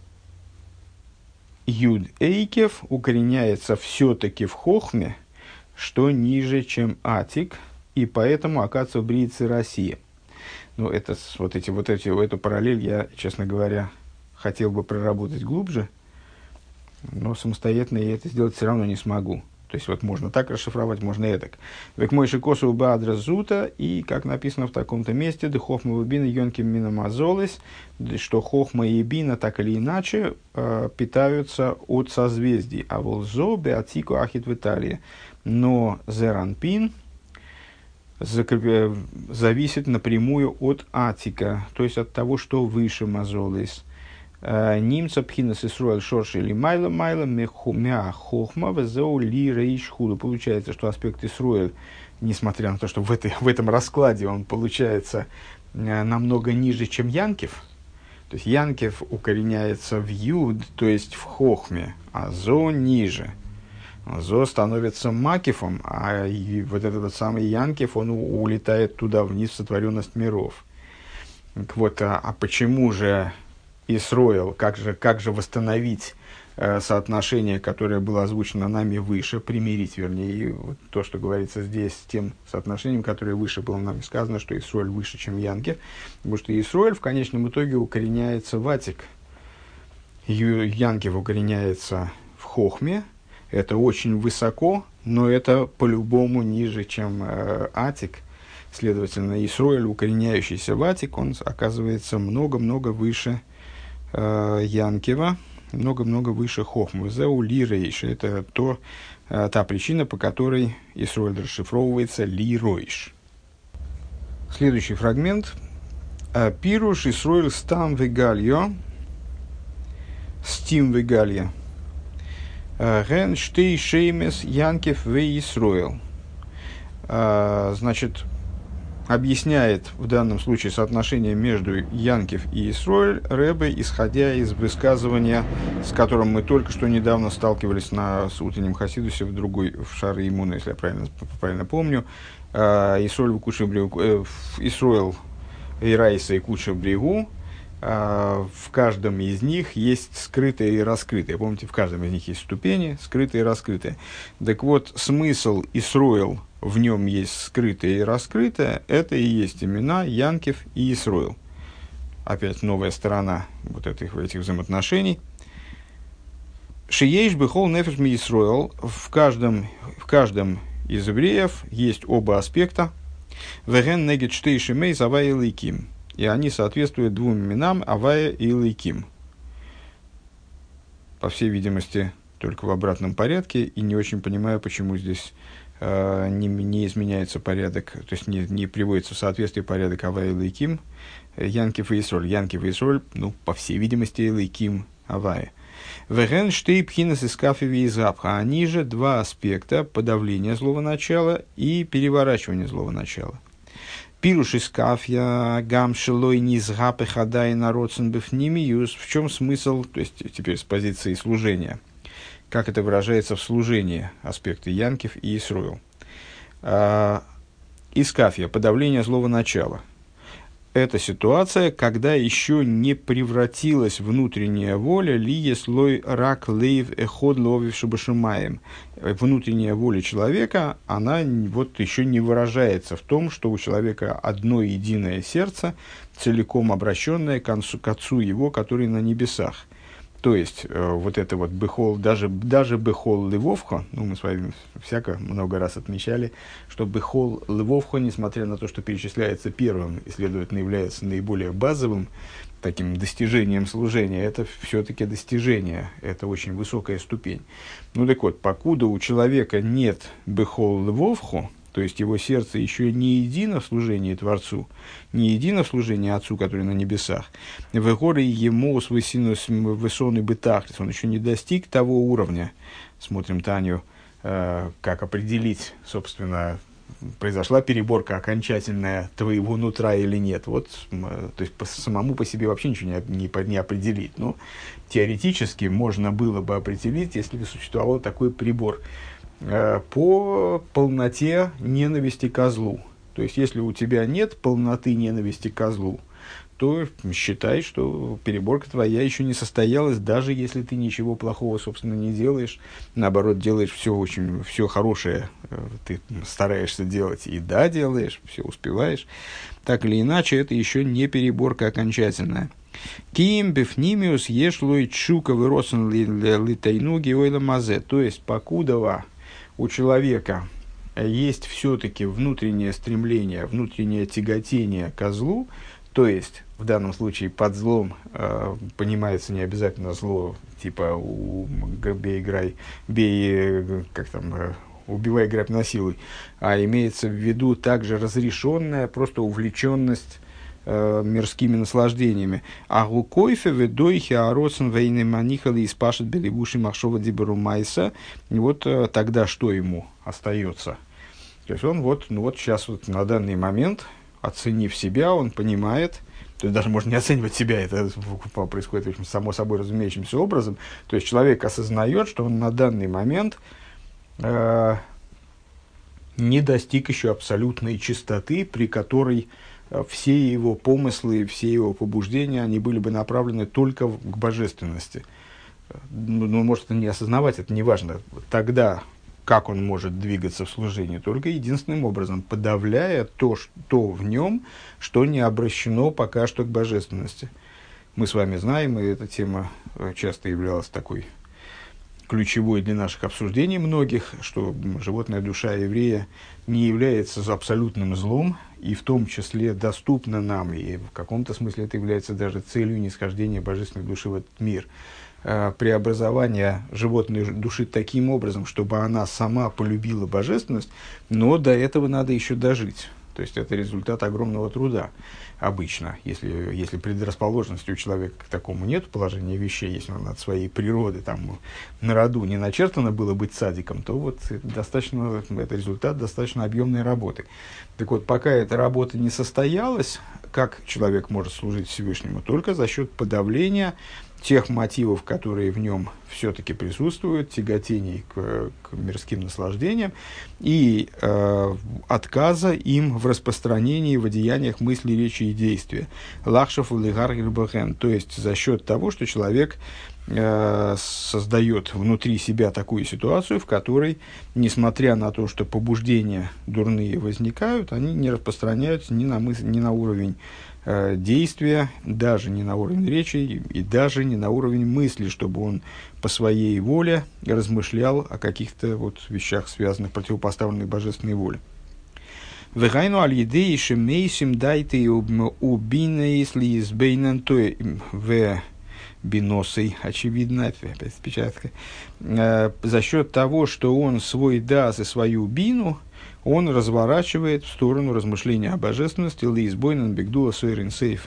юд эйкев укореняется все-таки в хохме, что ниже, чем атик, и поэтому акация бриется Россия. Ну, это, вот эти, вот эти, эту параллель я, честно говоря, хотел бы проработать глубже, но самостоятельно я это сделать все равно не смогу. То есть, вот можно так расшифровать, можно эдак. Век мой шикосу бадра зута, и, как написано в таком-то месте, де хохма выбина йонким миномазолис, что хохма и бина так или иначе э, питаются от созвездий. А волзо беатику ахит в Италии. Но зеранпин зависит напрямую от атика, то есть от того, что выше мазолис. Немца пхинас Исруэль шорши или майла майла меа хохма везеу ли рейш худу. Получается, что аспект Исруэль, несмотря на то, что в, этой, в этом раскладе он получается намного ниже, чем Янкев. То есть Янкев укореняется в Юд, то есть в Хохме, а Зо ниже. Зо становится Макифом, а и вот этот вот самый Янкев, он улетает туда вниз в сотворенность миров. Так вот, а, а почему же Исроэл, как же, как же восстановить э, соотношение, которое было озвучено нами выше, примирить, вернее, вот то, что говорится здесь, с тем соотношением, которое выше было нами сказано, что Исроэль выше, чем Янкев, потому что Исроэль в конечном итоге укореняется в Атик, Янкев укореняется в Хохме, это очень высоко, но это по-любому ниже, чем э, Атик. Следовательно, Исроэль, укореняющийся в Атик, он оказывается много-много выше э, Янкева, много-много выше Хохмы. Зеу ли рейш. Это то, э, та причина, по которой Исроэль расшифровывается ли ройш. Следующий фрагмент. Пируш Исроэль стам вегальо. Стим вегалья. Ген штей шеймес Янкев ве Исроэл. Значит, объясняет в данном случае соотношение между Янкев и Исроэль Ребе, исходя из высказывания, с которым мы только что недавно сталкивались на утреннем Хасидусе в другой, в Шаре Имуна, если я правильно, правильно помню. Исроэль в Куче Брегу, Исроэль Ирайса и Куче Брегу. В каждом из них есть скрытое и раскрытое. Помните, в каждом из них есть ступени, скрытые и раскрытые. Так вот, смысл Исроэл, в нем есть скрытое и раскрытое, это и есть имена Янкев и Исроэл. Опять новая сторона вот этих, этих взаимоотношений. Шиеш бехол нефеш ми Исроэл. В каждом, в каждом из евреев есть оба аспекта. Веген негет штейши мей завай лейким. И они соответствуют двум именам Авая и Лейким. По всей видимости, только в обратном порядке. И не очень понимаю, почему здесь э, не, не изменяется порядок, то есть не, не приводится в соответствие порядок Авая и Лейким. Янкев и Исроль. Янкев и Исроль, ну, по всей видимости, Лейким Авая. Веген штей пхинас из кафеви и запха. Они же два аспекта: подавления злого начала и переворачивания злого начала. Пируш из кафья, гам шелой низ гапы хадай народцен бифнимиюс. В чем смысл, то есть теперь с позиции служения, как это выражается в служении, аспекты Янкев и Исроэл. А, из кафья, подавление злого начала. Это ситуация, когда еще не превратилась внутренняя воля лие слой рак лейв эход ловив шабашимаем. Внутренняя воля человека, она вот еще не выражается в том, что у человека одно единое сердце, целиком обращенное к отцу, к отцу его, который на небесах. То есть, э, вот это вот бехол, даже, даже бехол левовхо, ну, мы с вами всяко много раз отмечали, что бехол левовхо, несмотря на то, что перечисляется первым и, следовательно, является наиболее базовым таким достижением служения, это все-таки достижение, это очень высокая ступень. Ну, так вот, покуда у человека нет бехол левовхо, то есть его сердце еще не едино в служении Творцу, не едино в служении Отцу, который на небесах. В горе ему с высоны бытах, он еще не достиг того уровня. Смотрим Таню, э, как определить, собственно, произошла переборка окончательная твоего нутра или нет. Вот, э, то есть по, самому по себе вообще ничего не, не, не определить. Но теоретически можно было бы определить, если бы существовал такой прибор по полноте ненависти ко злу. То То есть, если у тебя нет полноты ненависти к козлу, то считай, что переборка твоя еще не состоялась, даже если ты ничего плохого, собственно, не делаешь. Наоборот, делаешь все очень, все хорошее, ты стараешься делать, и да, делаешь, все успеваешь. Так или иначе, это еще не переборка окончательная. Ким бифнимиус ешлой чука выросен литайнуги ойла мазе. То есть, покудова у человека есть все-таки внутреннее стремление, внутреннее тяготение к козлу. То есть, в данном случае под злом э, понимается не обязательно зло, типа у, бей, играй, бей, как там, э, убивай, грабь, насилуй, а имеется в виду также разрешенная просто увлеченность э, мирскими наслаждениями. А гукойфе ведойхи ароцен вейны манихали испашет белибуши махшова диберу майса. Вот э, тогда что ему остается? То есть он вот, ну вот сейчас вот на данный момент, оценив себя, он понимает, то есть даже можно не оценивать себя, это происходит в общем, само собой разумеющимся образом. То есть человек осознает, что он на данный момент э, не достиг еще абсолютной чистоты, при которой э, все его помыслы, все его побуждения, они были бы направлены только в, к божественности. Ну, ну, может, не осознавать, это не важно. Тогда как он может двигаться в служении? Только единственным образом, подавляя то, что в нем, что не обращено пока что к божественности. Мы с вами знаем, и эта тема часто являлась такой ключевой для наших обсуждений многих, что животная душа еврея не является абсолютным злом, и в том числе доступна нам, и в каком-то смысле это является даже целью нисхождения божественной души в этот мир. Преобразование животной души таким образом, чтобы она сама полюбила божественность, но до этого надо еще дожить. То есть это результат огромного труда обычно. Если, если предрасположенности у человека к такому нет, положения вещей, если он от своей природы там, на роду не начертано было быть садиком, то вот достаточно, это результат достаточно объемной работы. Так вот, пока эта работа не состоялась, как человек может служить Всевышнему? Только за счет подавления тех мотивов, которые в нем все-таки присутствуют, тяготений к, к мирским наслаждениям, и э, отказа им в распространении, в одеяниях мысли, речи и действия. Лахшев улигар грибахен, то есть за счет того, что человек э, создает внутри себя такую ситуацию, в которой, несмотря на то, что побуждения дурные возникают, они не распространяются ни на, мысль, ни на уровень действия, даже не на уровень речи и даже не на уровень мысли, чтобы он по своей воле размышлял о каких-то вот вещах, связанных, противопоставленных божественной воле. Вегайну аль-едей шемейсим дайте убина, если избейнен то в биносой, очевидно, опять печатка, за счет того, что он свой даз и свою бину он разворачивает в сторону размышления о божественности, лиизбойнен бигдула сойрин сейф,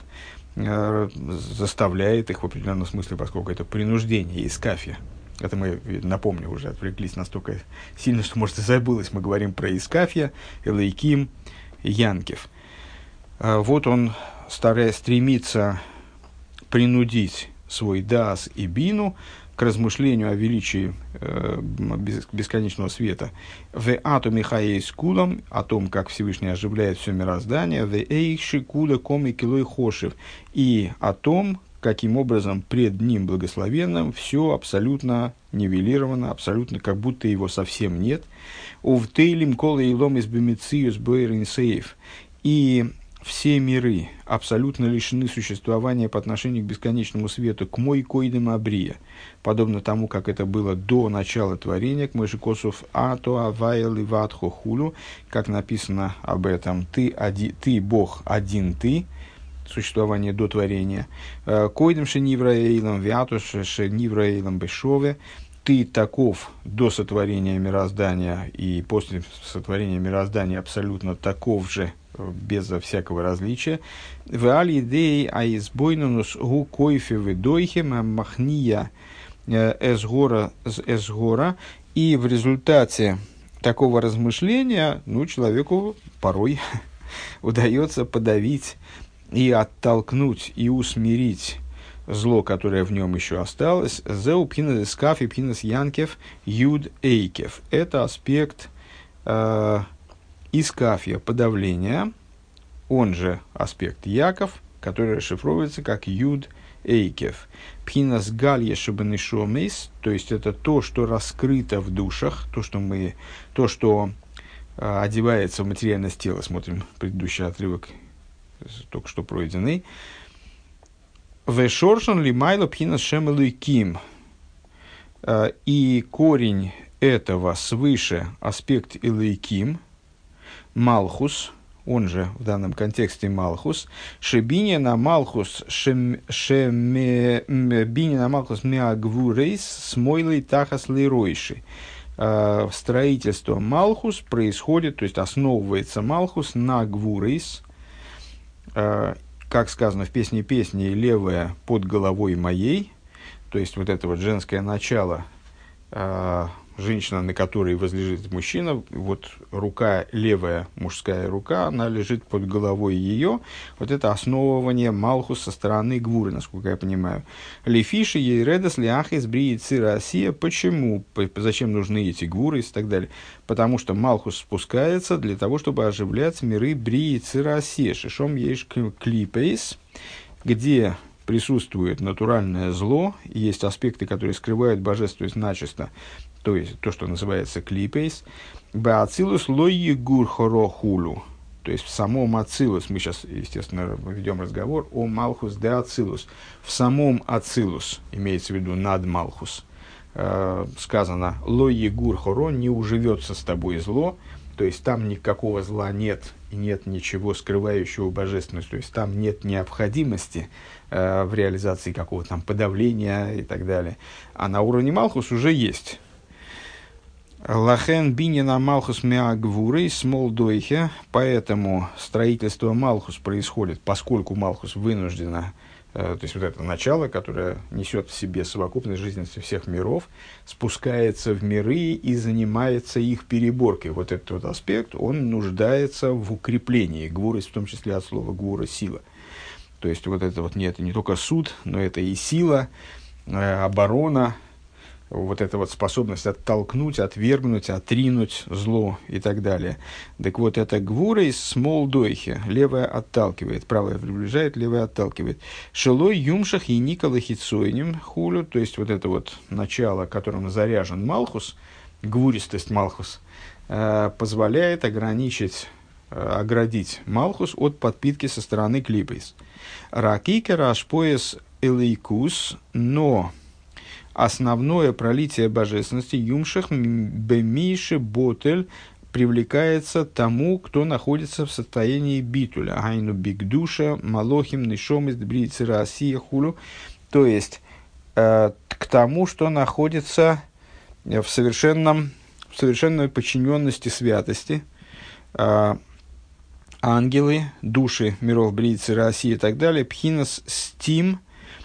заставляет их в определенном смысле, поскольку это принуждение из кафья. Это мы, напомню, уже отвлеклись настолько сильно, что, может, и забылось. Мы говорим про Искафья, Элейким, Янкев. Вот он стараясь стремиться принудить свой даас и бину к размышлению о величии э, бесконечного света, в атоме хаейс кулам, о том, как Всевышний оживляет все мироздание, в эйши кула коми килой хошев, и о том, каким образом пред ним благословенным все абсолютно нивелировано, абсолютно как будто его совсем нет. Увтейлим кола илом из бемициус бэйрин сейф, и все миры абсолютно лишены существования по отношению к бесконечному свету, к мой койдем абрия, подобно тому, как это было до начала творения, к мойшикосов ато авайл и ватхо хулю, как написано об этом, ты, один, ты Бог один ты, существование до творения, койдем шенивраэйлом вятуш шенивраэйлом бешове, ты таков до сотворения мироздания, и после сотворения мироздания абсолютно таков же, без всякого различия. В аль-идеи аизбойнунус гу койфе выдойхем махния эсгора эсгора. И в результате такого размышления, ну, человеку порой удается подавить и оттолкнуть, и усмирить зло, которое в нем еще осталось. Зеу пхинас скаф и пхинас янкев юд эйкев. Это аспект э, Искафия подавление, он же аспект Яков, который расшифровывается как Юд Эйкев. Пхинас галья шабанишомейс, то есть это то, что раскрыто в душах, то, что мы, то, что э, одевается в материальность тела. Смотрим предыдущий отрывок, только что пройденный. Вешоршан лимайло пхинас шемелуйким. И корень этого свыше аспект Элейким, Малхус, он же в данном контексте Малхус, Шебиня на Малхус, Шебиня на Малхус Меагвурейс, Смойлой Тахас Лейройши. Строительство Малхус происходит, то есть основывается Малхус на Гвурейс, как сказано в песне песни, левая под головой моей, то есть вот это вот женское начало, женщина, на которой возлежит мужчина, вот рука, левая мужская рука, она лежит под головой ее. Вот это основывание Малхус со стороны Гвуры, насколько я понимаю. Лефиши, ейредас, ляхис, бриит, цира, осия. Почему? Зачем нужны эти Гвуры и так далее? Потому что Малхус спускается для того, чтобы оживлять миры бриит, цира, осия. Шишом ешь клипейс, где присутствует натуральное зло, есть аспекты, которые скрывают божественность начисто, то есть то, что называется клипейс, баацилус лой гур хоро хулу, то есть в самом ацилус, мы сейчас, естественно, ведем разговор о малхус де ацилус, в самом ацилус, имеется в виду над малхус, э, сказано лой гур хоро, не уживется с тобой зло, то есть там никакого зла нет, и нет ничего скрывающего божественность, то есть там нет необходимости э, в реализации какого-то там подавления и так далее, а на уровне малхус уже есть. Лахен бинина Малхус меагвурей смолдойхе, поэтому строительство Малхус происходит, поскольку Малхус вынуждена, э, то есть вот это начало, которое несет в себе совокупность жизненности всех миров, спускается в миры и занимается их переборкой. Вот этот вот аспект, он нуждается в укреплении. Гвура, в том числе от слова гвура, сила. То есть вот это вот не, это не только суд, но это и сила, э, оборона, вот эта вот способность оттолкнуть, отвергнуть, отринуть зло и так далее. Так вот, это гвура из смолдойхи, левая отталкивает, правая приближает, левая отталкивает. Шелой юмшах и никола хитсойним хулю, то есть вот это вот начало, которым заряжен Малхус, гвуристость Малхус, э, позволяет ограничить, э, оградить Малхус от подпитки со стороны клипейс. Ракикер ашпоес элейкус, но основное пролитие божественности юмшах бемиши ботель привлекается тому, кто находится в состоянии битуля. Айну бигдуша, малохим, нишом из брицера осия хулю. То есть э, к тому, что находится в, совершенном, в совершенной подчиненности святости. Э, ангелы, души миров брицера осия и так далее. Пхинас стим.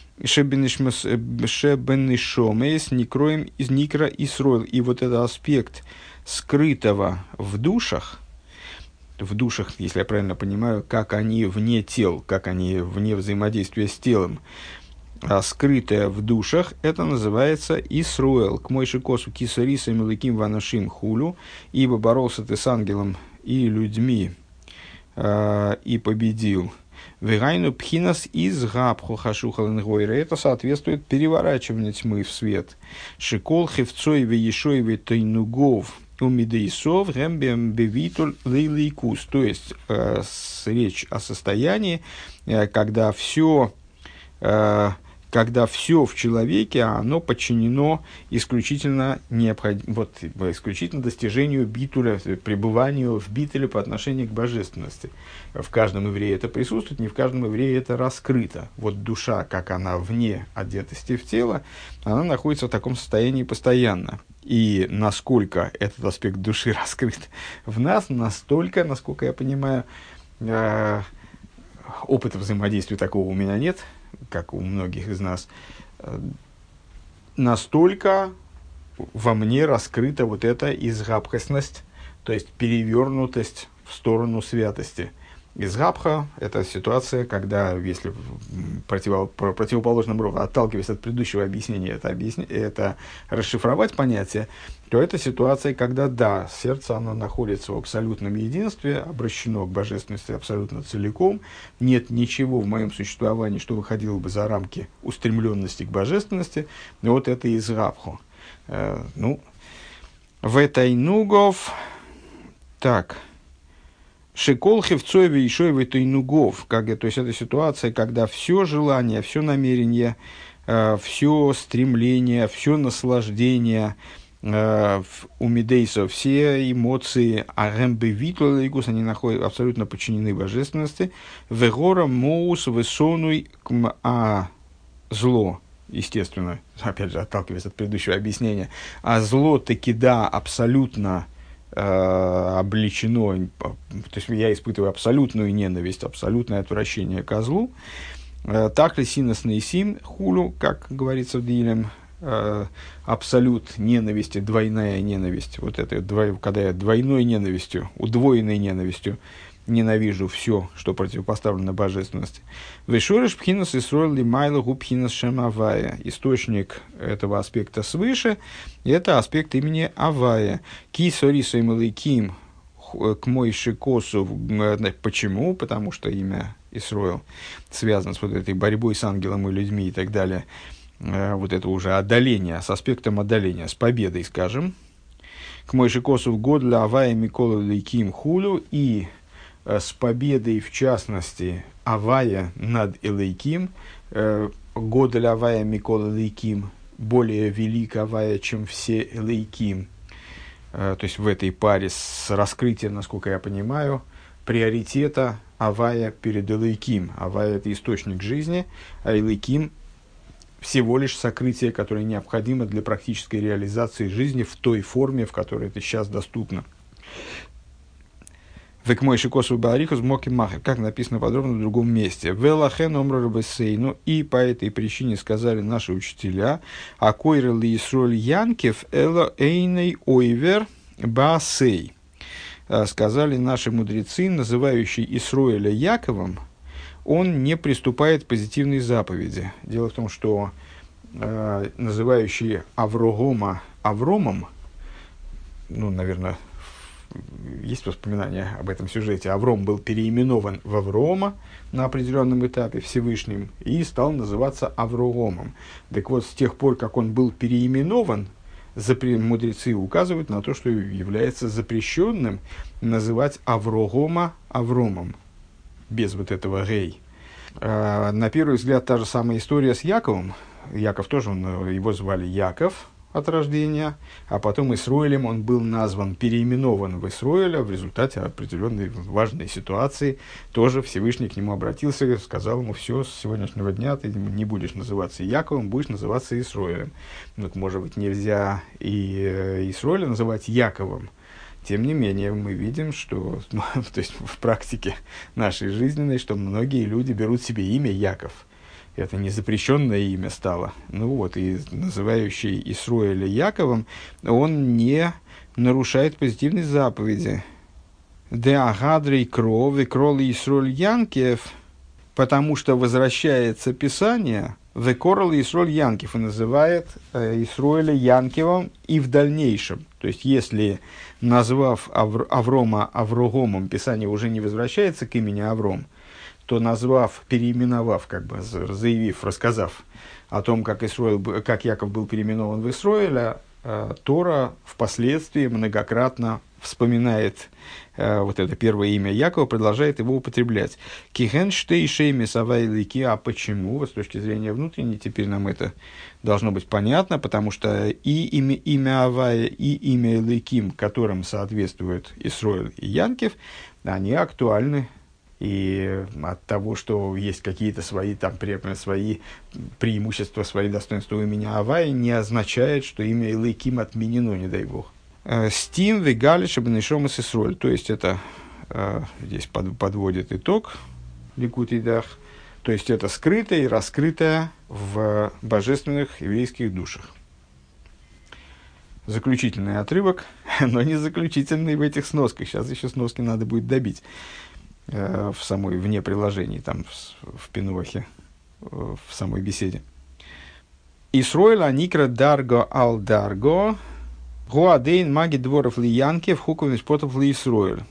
Шебенишомейс, никроем из никра и сроил. И вот этот аспект скрытого в душах, в душах, если я правильно понимаю, как они вне тел, как они вне взаимодействия с телом, а скрытое в душах, это называется Исруэл. К мойши косу кисариса милыким ванашим хулю, ибо боролся ты с ангелом и людьми э, и победил. Вегайну пхинас из габху хашухалангойра. Это соответствует переворачиванию тьмы в свет. Шикол хевцой веешой тайнугов умидейсов гэмбем бевитуль лейлейкус. То есть э, с, речь о состоянии, э, когда все э, когда все в человеке, оно подчинено исключительно, необход... вот, исключительно достижению битуля, пребыванию в битуле по отношению к божественности. В каждом еврее это присутствует, не в каждом еврее это раскрыто. Вот душа, как она вне одетости в тело, она находится в таком состоянии постоянно. И насколько этот аспект души раскрыт в нас, настолько, насколько я понимаю, э- опыта взаимодействия такого у меня нет, как у многих из нас, настолько во мне раскрыта вот эта изгабкостность, то есть перевернутость в сторону святости. Изгабха – это ситуация, когда, если против, противоположным роду, отталкиваясь от предыдущего объяснения, это, объясни, это расшифровать понятие, то это ситуация, когда, да, сердце оно находится в абсолютном единстве, обращено к божественности абсолютно целиком, нет ничего в моем существовании, что выходило бы за рамки устремленности к божественности, но вот это изгабха. Э, ну, в этой нугов, так, Шикол хевцови и шойвы тойнугов, как, то есть это ситуация, когда все желание, все намерение, э, все стремление, все наслаждение э, у медейса, все эмоции, агэмбе витлалейгус, они находят, абсолютно подчинены божественности. Вегора моус весонуй км а зло, естественно, опять же, отталкиваясь от предыдущего объяснения, а зло таки да, абсолютно обличено, то есть я испытываю абсолютную ненависть, абсолютное отвращение ко злу. Так ли синос наисим хулю, как говорится в Дилем, абсолют ненависти, двойная ненависть, вот это, когда я двойной ненавистью, удвоенной ненавистью ненавижу все, что противопоставлено божественности. Вешориш пхинас исроил лимайла гу пхинас шем авая. Источник этого аспекта свыше – это аспект имени Авая. Ки сориса ималиким к мойши косу. Почему? Потому что имя Исроил связано с вот этой борьбой с ангелом и людьми и так далее. Вот это уже одоление, с аспектом одоления, с победой, скажем. К мойши косу в год для Авая Микола Лейким хулю и с победой, в частности, Авая над Элейким, э, Годель Авая Микола Элейким, более велик Авая, чем все Элейким. Э, то есть в этой паре с раскрытием, насколько я понимаю, приоритета Авая перед Элейким. Авая – это источник жизни, а Элейким – всего лишь сокрытие, которое необходимо для практической реализации жизни в той форме, в которой это сейчас доступно. Век мой шикосу барихус моки махер, как написано подробно в другом месте. Велахен омрар бесейну, и по этой причине сказали наши учителя, а койрел Исроль Янкев эла эйней ойвер басей. Сказали наши мудрецы, называющие Исроэля Яковом, он не приступает к позитивной заповеди. Дело в том, что э, называющие Аврогома Авромом, ну, наверное, есть воспоминания об этом сюжете. Авром был переименован в Аврома на определенном этапе Всевышним и стал называться Аврогомом. Так вот, с тех пор, как он был переименован, запре- мудрецы указывают на то, что является запрещенным называть Аврогома Авромом, без вот этого гей. А, на первый взгляд, та же самая история с Яковом. Яков тоже, он, его звали Яков от рождения, а потом Исроэлем он был назван, переименован в Исроэля в результате определенной важной ситуации. Тоже Всевышний к нему обратился, сказал ему: все, с сегодняшнего дня ты не будешь называться Яковом, будешь называться Исроэлем. Вот, может быть, нельзя и Исроэля называть Яковом. Тем не менее, мы видим, что, ну, то есть в практике нашей жизненной, что многие люди берут себе имя Яков. Это не запрещенное имя стало. Ну вот, и называющий Исроэля Яковом, он не нарушает позитивной заповеди. «Де агадрей крови кроли Исроэль Янкев», потому что возвращается Писание, «Ве короли Исроэль Янкев», и называет э, Исроэля Янкевом и в дальнейшем. То есть, если, назвав Авр, Аврома Аврогомом, Писание уже не возвращается к имени Авром, то, назвав, переименовав, как бы заявив, рассказав о том, как, Исроэль, как Яков был переименован в Исроэля, э, Тора впоследствии многократно вспоминает э, вот это первое имя Якова, продолжает его употреблять. Кихен штей шейми савайлики, а почему? Вот с точки зрения внутренней, теперь нам это должно быть понятно, потому что и имя, имя Авая, и имя Эликим, которым соответствуют Исроэль и Янкев, они актуальны. И от того, что есть какие-то свои, там, свои преимущества, свои достоинства у имени Авая, не означает, что имя Элейким отменено, не дай бог. Стим вегали шабнешом и сисроль. То есть, это здесь подводит итог Ликутей Дах. То есть, это скрытое и раскрытое в божественных еврейских душах. Заключительный отрывок, но не заключительный в этих сносках. Сейчас еще сноски надо будет добить. э, в самой, вне приложений, там, в, в Пинохе, э, в самой беседе. Исроэль аникра дарго ал дарго, гуадейн маги дворов лиянки в хукове спотов ли Исроэль.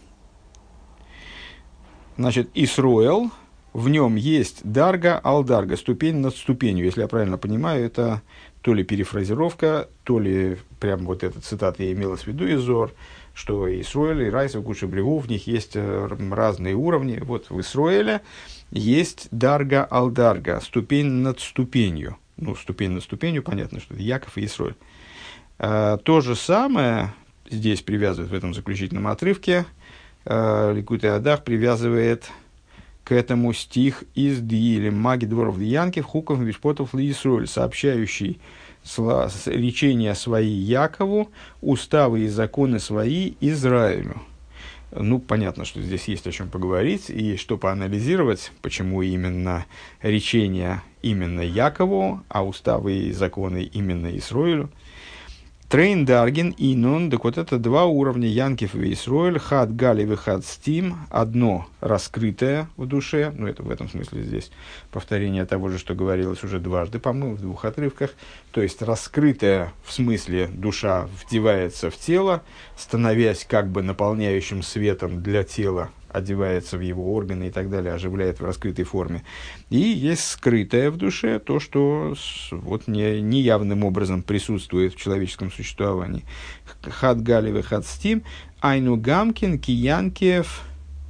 Значит, Исроэль, в нем есть дарга ал дарга, ступень над ступенью. Если я правильно понимаю, это то ли перефразировка, то ли прям вот эта цитата я имела в виду из Зор, что Исроэль и Райса, Куча Бреву, в них есть разные уровни. Вот в Исроэле есть дарга ал дарга, ступень над ступенью. Ну, ступень над ступенью, понятно, что это Яков и Исроэль. А, то же самое здесь привязывает в этом заключительном отрывке. Ликутей Адах привязывает к этому стих из Диили «Маги дворов Янки в хуков вишпотов ли Исроэль», сообщающий сла- речения свои Якову, уставы и законы свои Израилю. Ну, понятно, что здесь есть о чем поговорить и что поанализировать, почему именно речения именно Якову, а уставы и законы именно Исроилю. Трейн Даргин и Нун, так вот это два уровня Янкив и Исроэль, Хад Галев и Хад Стим, одно раскрытое в душе, ну это в этом смысле здесь повторение того же, что говорилось уже дважды, по-моему, в двух отрывках, то есть раскрытое в смысле душа вдевается в тело, становясь как бы наполняющим светом для тела, одевается в его органы и так далее, оживляет в раскрытой форме. И есть скрытое в душе, то, что вот не, неявным образом присутствует в человеческом существовании. Хад галевы хад стим, айну гамкин киянкев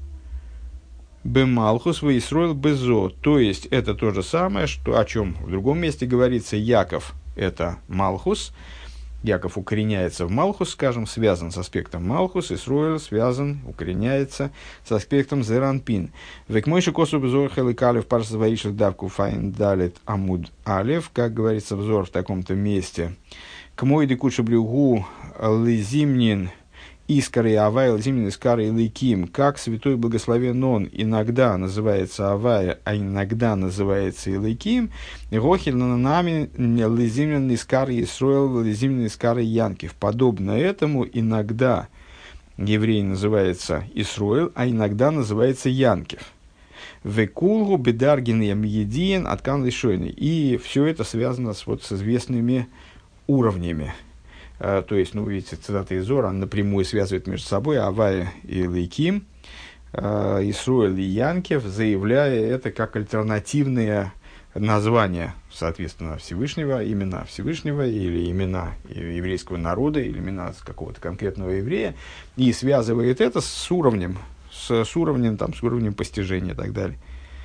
бемалхус ваисроил безо. То есть, это то же самое, что, о чем в другом месте говорится. Яков – это Малхус, Яков укореняется в Малхус, скажем, связан с аспектом Малхус, Исроэль связан, укореняется с аспектом Зеранпин. Векмойши косу взор хеликалев парс ваишел давку файн далит амуд алев, как говорится взор в таком-то месте. К мой декуча блюгу лизимнин искары авай, лизимнин искары ликим, как святой благословен он иногда называется авай, а иногда называется иликим, гохель на нами лизимнин искары Исроэл, лизимнин искары Янкив. Подобно этому иногда еврей называется Исроэл, а иногда называется Янкив. Векулгу бедаргин ямьедиен откан лишойный. И все это связано с, вот, с известными уровнями. Uh, то есть, ну, видите, цитата из Зора напрямую связывает между собой Авая и Лейким, uh, Исроэль и Янкев, заявляя это как альтернативные названия, соответственно, Всевышнего, имена Всевышнего или имена еврейского народа, или имена какого-то конкретного еврея, и связывает это с уровнем, с, с уровнем, там, с уровнем постижения и так далее.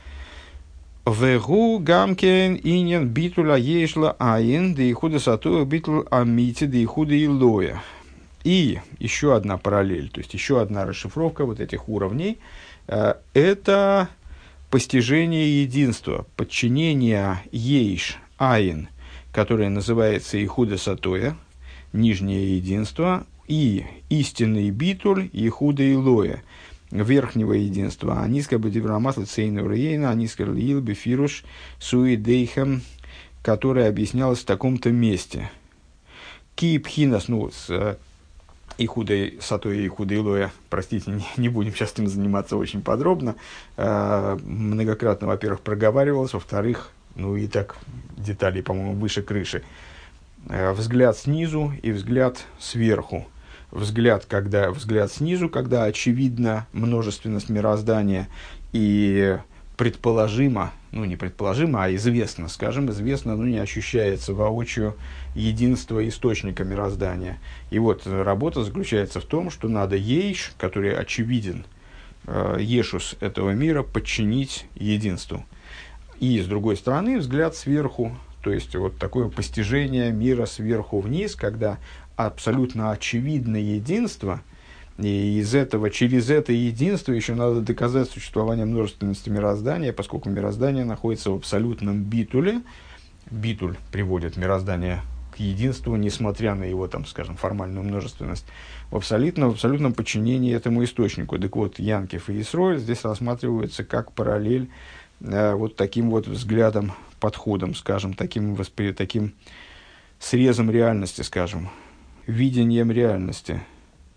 Вегу гамкен иньян битуля ешла айн, да и худа сатуя битул амити, да и худа илоя. И еще одна параллель, то есть еще одна расшифровка вот этих уровней, э, это постижение единства, подчинение ейш айн, которое называется ихуда сатоя, нижнее единство, и истинный битуль ихуда илоя, верхнего единства, а низкое бадиврамасла цейну рейна, а низкое лил бефируш суидейхем, которое объяснялось в таком-то месте. Кипхинас, ну, с ихудой сатой и ихудой лоя, простите, не, не будем сейчас этим заниматься очень подробно, э, многократно, во-первых, проговаривалось, во-вторых, ну и так деталей, по-моему, выше крыши. Э, взгляд снизу и взгляд сверху. Взгляд, когда, взгляд снизу, когда очевидна множественность мироздания и предположимо, ну не предположимо, а известно, скажем, известно, но не ощущается воочию единство источника мироздания. И вот работа заключается в том, что надо ейш, который очевиден, э, ешус этого мира, подчинить единству. И с другой стороны взгляд сверху, то есть вот такое постижение мира сверху вниз, когда абсолютно очевидное единство, и из этого, через это единство еще надо доказать существование множественности мироздания, поскольку мироздание находится в абсолютном битуле. Битуль приводит мироздание к единству, несмотря на его, там, скажем, формальную множественность, в абсолютном, в абсолютном подчинении этому источнику. Так вот, Янкев и Исроэль здесь рассматриваются как параллель э, вот таким вот взглядом, подходом, скажем, таким, воспри... таким срезом реальности, скажем, видением реальности.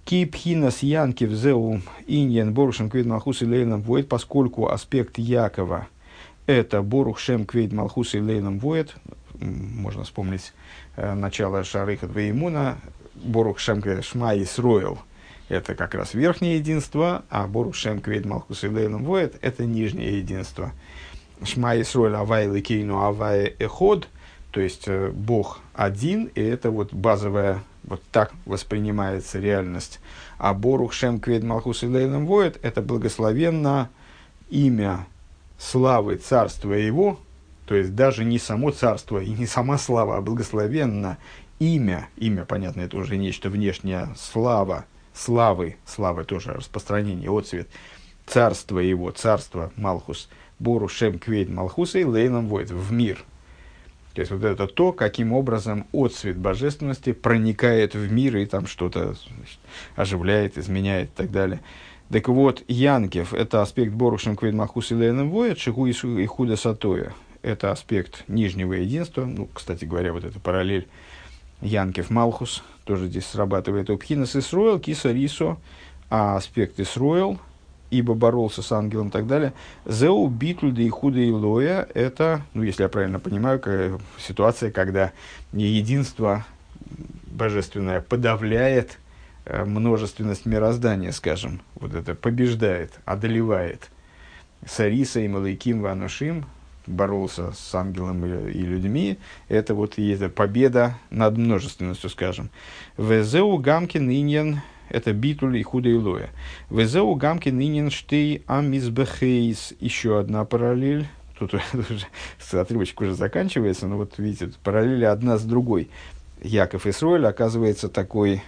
Кипхинас Янкив Зеу Иньян Борушем Квейд Малхус и Лейном Воет, поскольку аспект Якова это Борух Шем Квейд Малхус и Лейном Воет, можно вспомнить э, начало Шарыха Двоимуна, Борух Шем Квейд Шма Исроэл, это как раз верхнее единство, а Борух Шем Квейд Малхус и Лейном Воет это нижнее единство. Шма Исроэл Авай Лекейну Авай Эход, то есть э, Бог один, и это вот базовая, вот так воспринимается реальность. А Борух Шем Квейд Малхус и Лейном Воет это благословенно имя славы царства его, то есть даже не само царство и не сама слава, а благословенно имя, имя, понятно, это уже нечто внешнее, слава, славы, славы тоже распространение, отцвет, царство его, царство Малхус, Бору Шем Квейд Малхуса и Лейном Воет, в мир. То есть вот это то, каким образом отцвет божественности проникает в мир и там что-то оживляет, изменяет и так далее. Так вот, Янкев – это аспект Борушем Квейд Малхус и Лейном Воет, Шигу и Худа Сатоя. Это аспект нижнего единства. Ну, кстати говоря, вот эта параллель Янкев Малхус тоже здесь срабатывает. Обхинас Исроэл, Киса Рисо, а аспект Исроэл, ибо боролся с ангелом и так далее. Зеу Битлюда и Худа и Лоя – это, ну, если я правильно понимаю, ситуация, когда единство божественное подавляет множественность мироздания, скажем, вот это побеждает, одолевает. Сариса и Малайким Ванушим боролся с ангелом и, и людьми. Это вот и есть победа над множественностью, скажем. Везеу Гамкин Иньян, это Битуль и Худа и Лоя. Везеу Гамкин Иньян Штей Амизбехейс. Еще одна параллель. Тут уже отрывочек уже заканчивается, но вот видите, параллели одна с другой. Яков Исроэль оказывается такой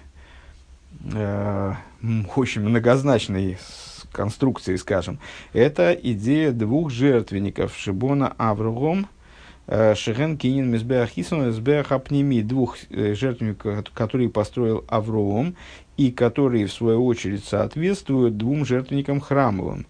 э, очень многозначной конструкции, скажем. Это идея двух жертвенников Шибона Аврогом, Шеген Кинин Мизбеах Хисон, Мизбеах Апнеми, двух жертвенников, которые построил Авром и которые, в свою очередь, соответствуют двум жертвенникам храмовым,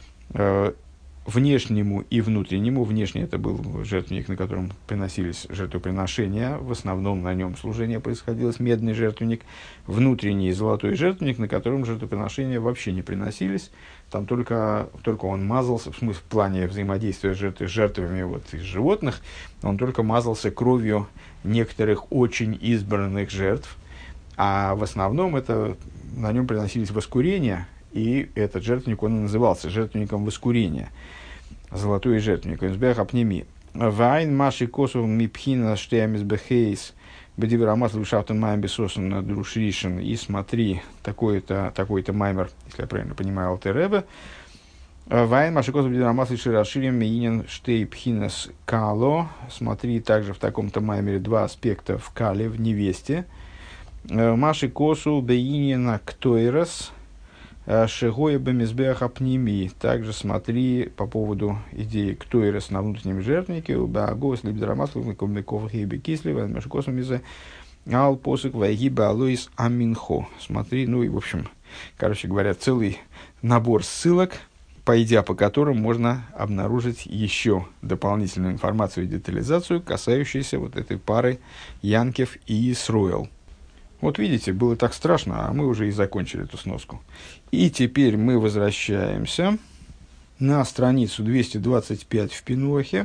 внешнему и внутреннему. Внешний это был жертвенник, на котором приносились жертвоприношения, в основном на нем служение происходило, медный жертвенник. Внутренний золотой жертвенник, на котором жертвоприношения вообще не приносились, там только, только он мазался, в смысле, в плане взаимодействия с жертв, жертвами вот, из животных, он только мазался кровью некоторых очень избранных жертв, а в основном это, на нем приносились воскурения. И этот жертвенник, он и назывался жертвенником воскурения. Золотой жертвенник. Мизбеах Апнеми. Вайн маши косов мипхина штеамис бехейс бедиверамас лушафтен майм бесосен друшришен. И смотри, такой-то, такой-то маймер, если я правильно понимаю, Алтеребе. Вайн маши косов бедиверамас лишираширим миинен штей пхинас кало. Смотри, также в таком-то маймере два аспекта в кале, в невесте. Маши косу беинена ктойрос. Шигоя бемизбеах апними. Также смотри по поводу идеи ктойрос на внутреннем жертвеннике. Баагос либдрамаслов комбиков хейби кислива мешкосом из ал посык вайгиба алоис аминхо. Смотри, ну и в общем, короче говоря, целый набор ссылок, пойдя по которым можно обнаружить еще дополнительную информацию и детализацию, касающуюся вот этой пары Янкев и Исроэл. Вот видите, было так страшно, а мы уже и закончили эту сноску. И теперь мы возвращаемся на страницу двести двадцать пять в Пинохе,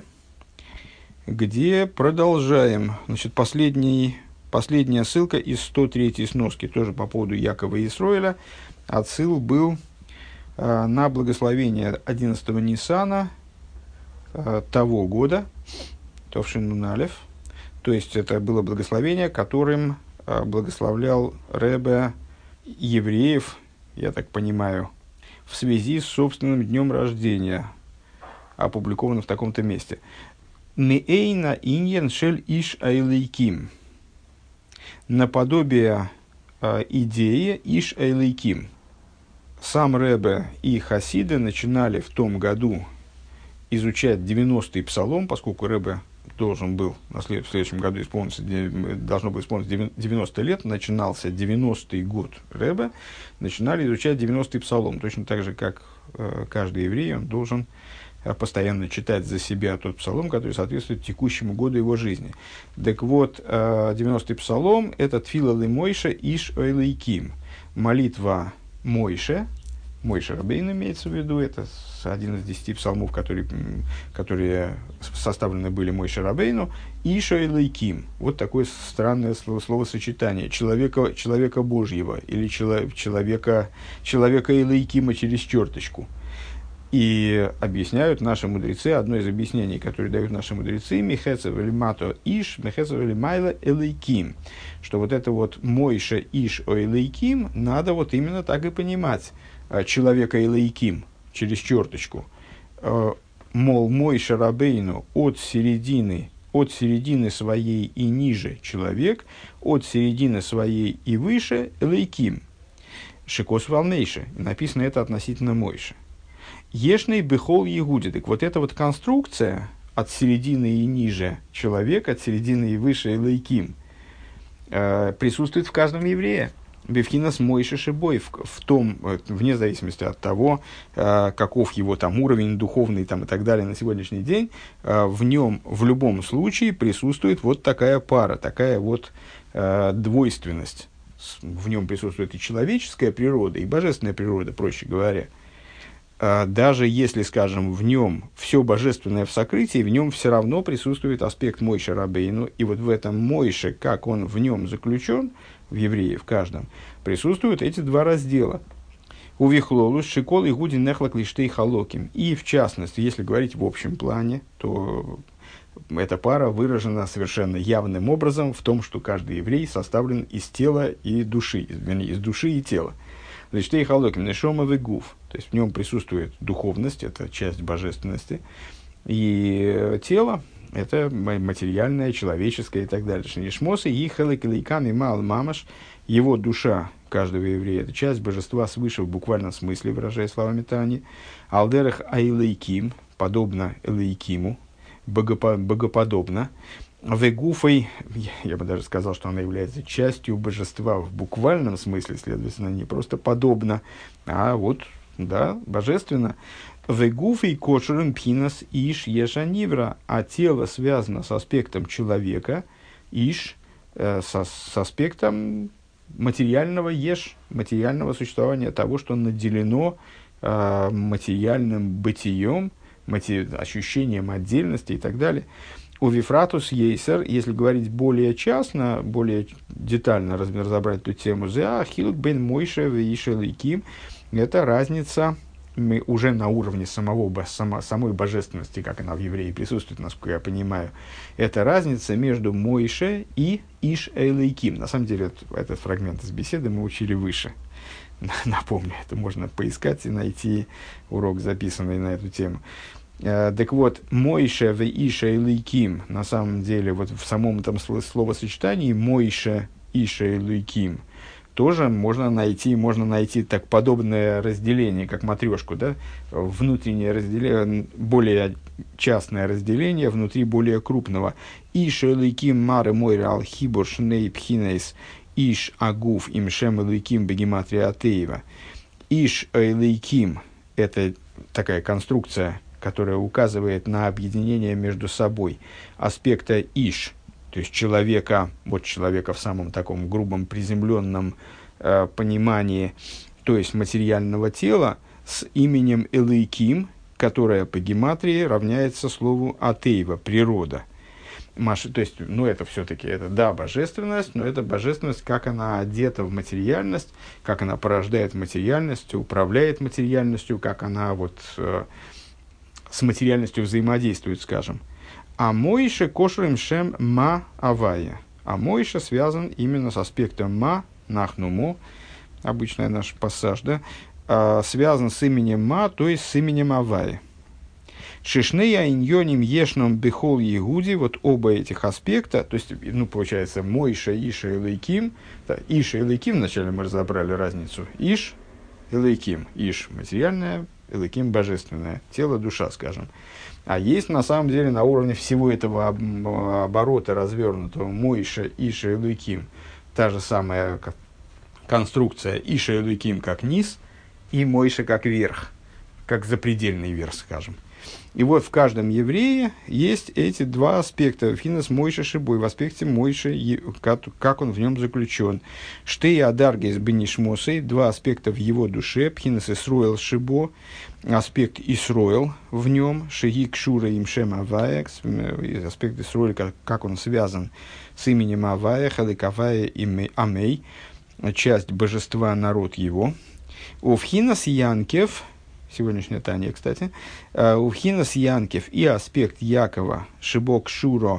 где продолжаем. Значит, последний, последняя ссылка из сто третьей сноски, тоже по поводу Якова и Исроэля. Отсыл был э, на благословение одиннадцатого Ниссана э, того года, Товшин Нун Алеф. То есть, это было благословение, которым благословлял Ребе евреев, я так понимаю, в связи с собственным днем рождения, опубликовано в таком-то месте. «Меэйна иньен шель иш айлейким». Наподобие э, идеи иш айлейким. Сам Ребе и хасиды начинали в том году изучать девяностый псалом, поскольку Ребе должен был в следующем году исполниться, должно было исполниться девяносто лет, начинался девяностый год Ребе, начинали изучать девяностый псалом. Точно так же, как э, каждый еврей, он должен э, постоянно читать за себя тот псалом, который соответствует текущему году его жизни. Так вот, э, девяностый псалом – это «Тфила лимойша иш ойлейким». молитва Мойше, Мойше Рабейну имеется в виду, это один из десяти псалмов, которые, которые составлены были Мойше Рабейну, Иша Элейким. Вот такое странное слово, словосочетание. Человека, человека Божьего или человека, человека Элейкима через черточку. И объясняют наши мудрецы, одно из объяснений, которое дают наши мудрецы, Михецев или Мато Иш, Михецев или Майла Элейким. Что вот это вот Мойше Иш о Элейким надо вот именно так и понимать. Человека Элейким через черточку. Мол, Мойше Рабейну от середины, от середины своей и ниже человек, от середины своей и выше Элейким. Шикос Валмейше. Написано это относительно Мойше. Ешный бехол егуди. Так вот эта вот конструкция от середины и ниже человек, от середины и выше Элейким, присутствует в каждом еврее. Бевхинас Мойше Шибой, в, в том, вне зависимости от того, э, каков его там уровень духовный там, и так далее на сегодняшний день, э, в нем в любом случае присутствует вот такая пара, такая вот э, двойственность. В нем присутствует и человеческая природа, и божественная природа, проще говоря. Э, даже если, скажем, в нем все божественное в сокрытии, в нем все равно присутствует аспект Мойше Рабейну, и вот в этом Мойше, как он в нем заключен, в евреи, в каждом, присутствуют эти два раздела. У Вихлолус, Шикол и Гуди Нехлак Лиштей Халоким. И в частности, если говорить в общем плане, то эта пара выражена совершенно явным образом в том, что каждый еврей составлен из тела и души, вернее, из души и тела. Лиштей Халоким, Нешома Вегуф. То есть в нем присутствует духовность, это часть божественности, и тело, это материальное, человеческое и так далее. Шнишмосы и хелек мал мамаш, его душа каждого еврея, это часть божества свыше в буквальном смысле, выражая словами Тани. Алдерах айлейким, подобно элейкиму, богоподобно. Вегуфой, я бы даже сказал, что она является частью божества в буквальном смысле, следовательно, не просто подобно, а вот, да, божественно. Вегуфей кошерем пинас иш ешанивра, а тело связано с аспектом человека, иш, э, со, с аспектом материального еш, материального существования, того, что наделено э, материальным бытием, матери, ощущением отдельности и так далее. У Вифратус Ейсер, если говорить более частно, более детально разобрать эту тему, за Хилк бен Мойше вейше лейким, это разница мы уже на уровне самого, само, самой божественности, как она в евреи присутствует, насколько я понимаю, это разница между Мойше и Иш Эйлейким. На самом деле, этот, этот фрагмент из беседы мы учили выше. Напомню, это можно поискать и найти урок, записанный на эту тему. Так вот, Мойше в Иша Эйлейким, на самом деле, вот в самом этом словосочетании Мойше Иша Эйлейким, тоже можно найти, можно найти так подобное разделение, как матрешку, да? Внутреннее разделение, более частное разделение внутри более крупного. Иш элейким мары мойре алхибор шней пхинейс иш агуф имшем элейким бегематрия атеева. Иш элейким – это такая конструкция, которая указывает на объединение между собой аспекта иш, то есть человека, вот человека в самом таком грубом приземленном э, понимании, то есть материального тела, с именем Элейким, которое по гематрии равняется слову Атеева, природа. Маша, то есть, ну, это все-таки, это, да, божественность, но это божественность, как она одета в материальность, как она порождает материальность, управляет материальностью, как она вот э, с материальностью взаимодействует, скажем. А Мойше кошерем шем ма авая. А Мойше связан именно с аспектом ма, нахнумо, обычный наш пассаж, да, а, связан с именем ма, то есть с именем авая. Шишнея иньоним ешном бехол егуди, вот оба этих аспекта, то есть, ну, получается, Мойше, Иша и Лейким. Да, Иша и Лейким, вначале мы разобрали разницу. Иш и Лейким. Иш материальное, Элейким божественное, тело, душа, скажем. А есть на самом деле на уровне всего этого оборота развернутого Мойше, Иша, Элейким та же самая конструкция Иша, Элейким как низ и Мойше как верх, как запредельный верх, скажем. И вот в каждом еврее есть эти два аспекта. Финес Мойше Шибой, в аспекте Мойше, как он в нем заключен. Штей Адаргес Бенишмосей, два аспекта в его душе. Пхинес Исроэл Шибо, аспект Исроэл в нем. Шеги Кшура Имшем Авая, аспект Исроэл, как он связан с именем Авая, Халикавая и Амей, часть божества, народ его. Увхинас Янкев, сегодняшнее Таня, кстати, Увхинас Янкев и аспект Якова, Шибок Шуро,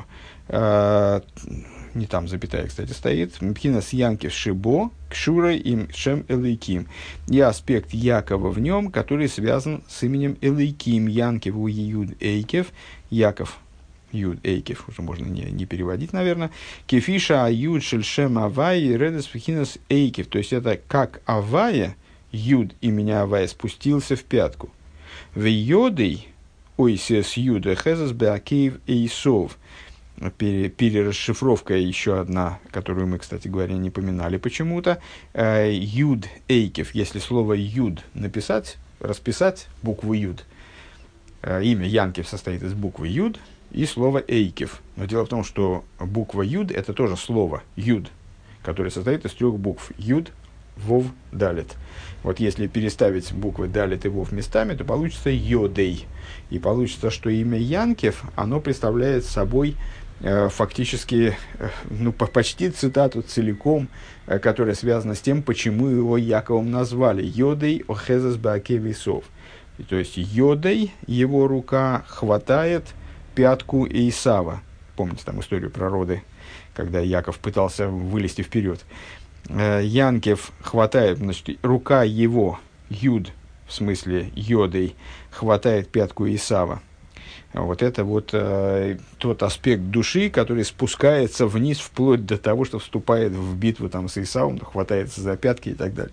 не там запятая, кстати, стоит, Увхинас Янкев Шибо, Кшура им Шем Элейким, и аспект Якова в нем, который связан с именем Элейким, Янкев у Юд Эйкев, Яков, Юд Эйкев, уже можно не, не переводить, наверное, Кефиша Аюд Шельшем Авай, Редес Увхинас Эйкев, то есть это как Авая, Юд имени Авая спустился в пятку. В Йодой, ойсес Юда, Хезес Беакеев Эйсов. Перерасшифровка еще одна, которую мы, кстати говоря, не поминали почему-то. Юд Эйкев, если слово Юд написать, расписать букву Юд. Имя Янкев состоит из буквы Юд и слова Эйкев. Но дело в том, что буква Юд это тоже слово Юд, которое состоит из трех букв. Юд, Вов, Далит. Вот если переставить буквы Далит и Вов местами, то получится Йодей. И получится, что имя Янкев, оно представляет собой э, фактически, э, ну, по, почти цитату целиком, э, которая связана с тем, почему его Яковом назвали. Йодей охезес баакевисов. То есть Йодей, его рука, хватает пятку Исава. Помните там историю про роды, когда Яков пытался вылезти вперед. Янкев хватает, значит, рука его, Юд, в смысле Йодой, хватает пятку Исава. Вот это вот э, тот аспект души, который спускается вниз вплоть до того, что вступает в битву там, с Исавом, хватается за пятки и так далее.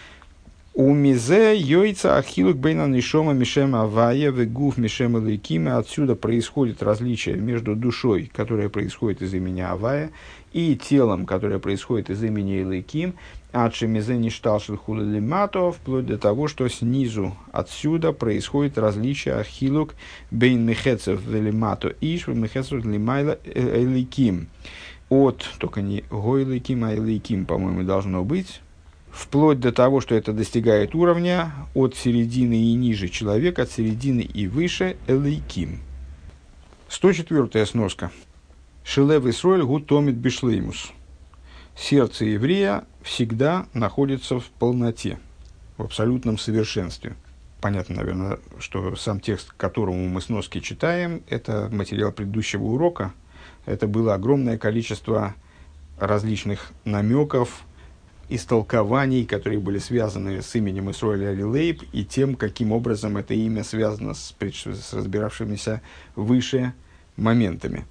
У мизе йойца ахилук бейна нишома мишем авая вегуф мишем элейкима. Отсюда происходит различие между душой, которая происходит из имени Авая, и телом, которое происходит из имени Элейким, адши мизе ништалшил хулелимато, вплоть до того, что снизу отсюда происходит различие ахилук бейн мехецев велимато иш мехецев лимайла элейким. От, только не гойлейким, а элейким, по-моему, должно быть. Вплоть до того, что это достигает уровня от середины и ниже человека, от середины и выше элейким. сто четвёртая сноска. Шелев Исроэль гу томит бишлеймус. Сердце еврея всегда находится в полноте, в абсолютном совершенстве. Понятно, наверное, что сам текст, к которому мы сноски читаем, это материал предыдущего урока. Это было огромное количество различных намеков, истолкований, которые были связаны с именем Исроэля Рилейб и тем, каким образом это имя связано с, с разбиравшимися выше моментами.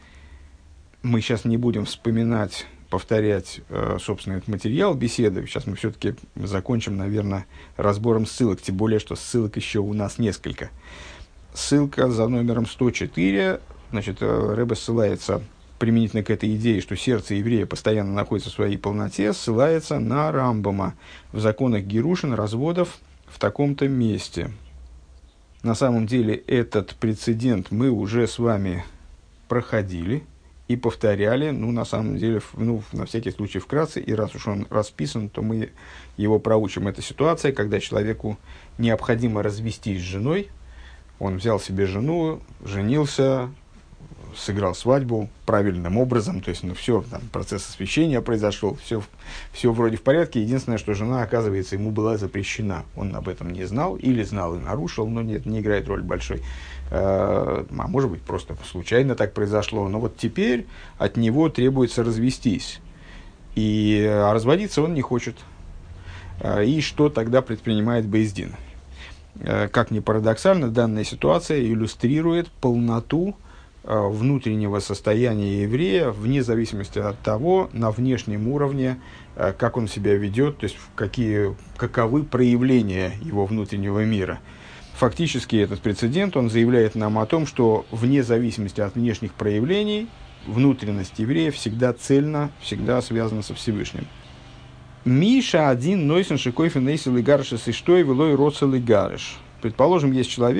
Мы сейчас не будем вспоминать, повторять, э, собственно, этот материал беседы. Сейчас мы все-таки закончим, наверное, разбором ссылок, тем более, что ссылок еще у нас несколько. Ссылка за номером сто четыре, значит, Ребе ссылается применительно к этой идее, что сердце еврея постоянно находится в своей полноте, ссылается на Рамбама в законах Герушин, разводов в таком-то месте. На самом деле этот прецедент мы уже с вами проходили и повторяли, ну, на самом деле, ну, на всякий случай вкратце, и раз уж он расписан, то мы его проучим. Это ситуация, когда человеку необходимо развестись с женой, он взял себе жену, женился, сыграл свадьбу правильным образом, то есть, ну, все, там, процесс освящения произошел, все, все вроде в порядке. Единственное, что жена, оказывается, ему была запрещена. Он об этом не знал, или знал и нарушил, но нет, не играет роль большой. А может быть, просто случайно так произошло. Но вот теперь от него требуется развестись. И а разводиться он не хочет. И что тогда предпринимает бейс дин? Как ни парадоксально, данная ситуация иллюстрирует полноту внутреннего состояния еврея, вне зависимости от того, на внешнем уровне, как он себя ведет, то есть какие, каковы проявления его внутреннего мира. Фактически этот прецедент, он заявляет нам о том, что вне зависимости от внешних проявлений, внутренность еврея всегда цельна, всегда связана со Всевышним. Миша один нойсен шикойфен нейсел и гаршес и штой велой роцел и гарыш. Предположим, есть человек,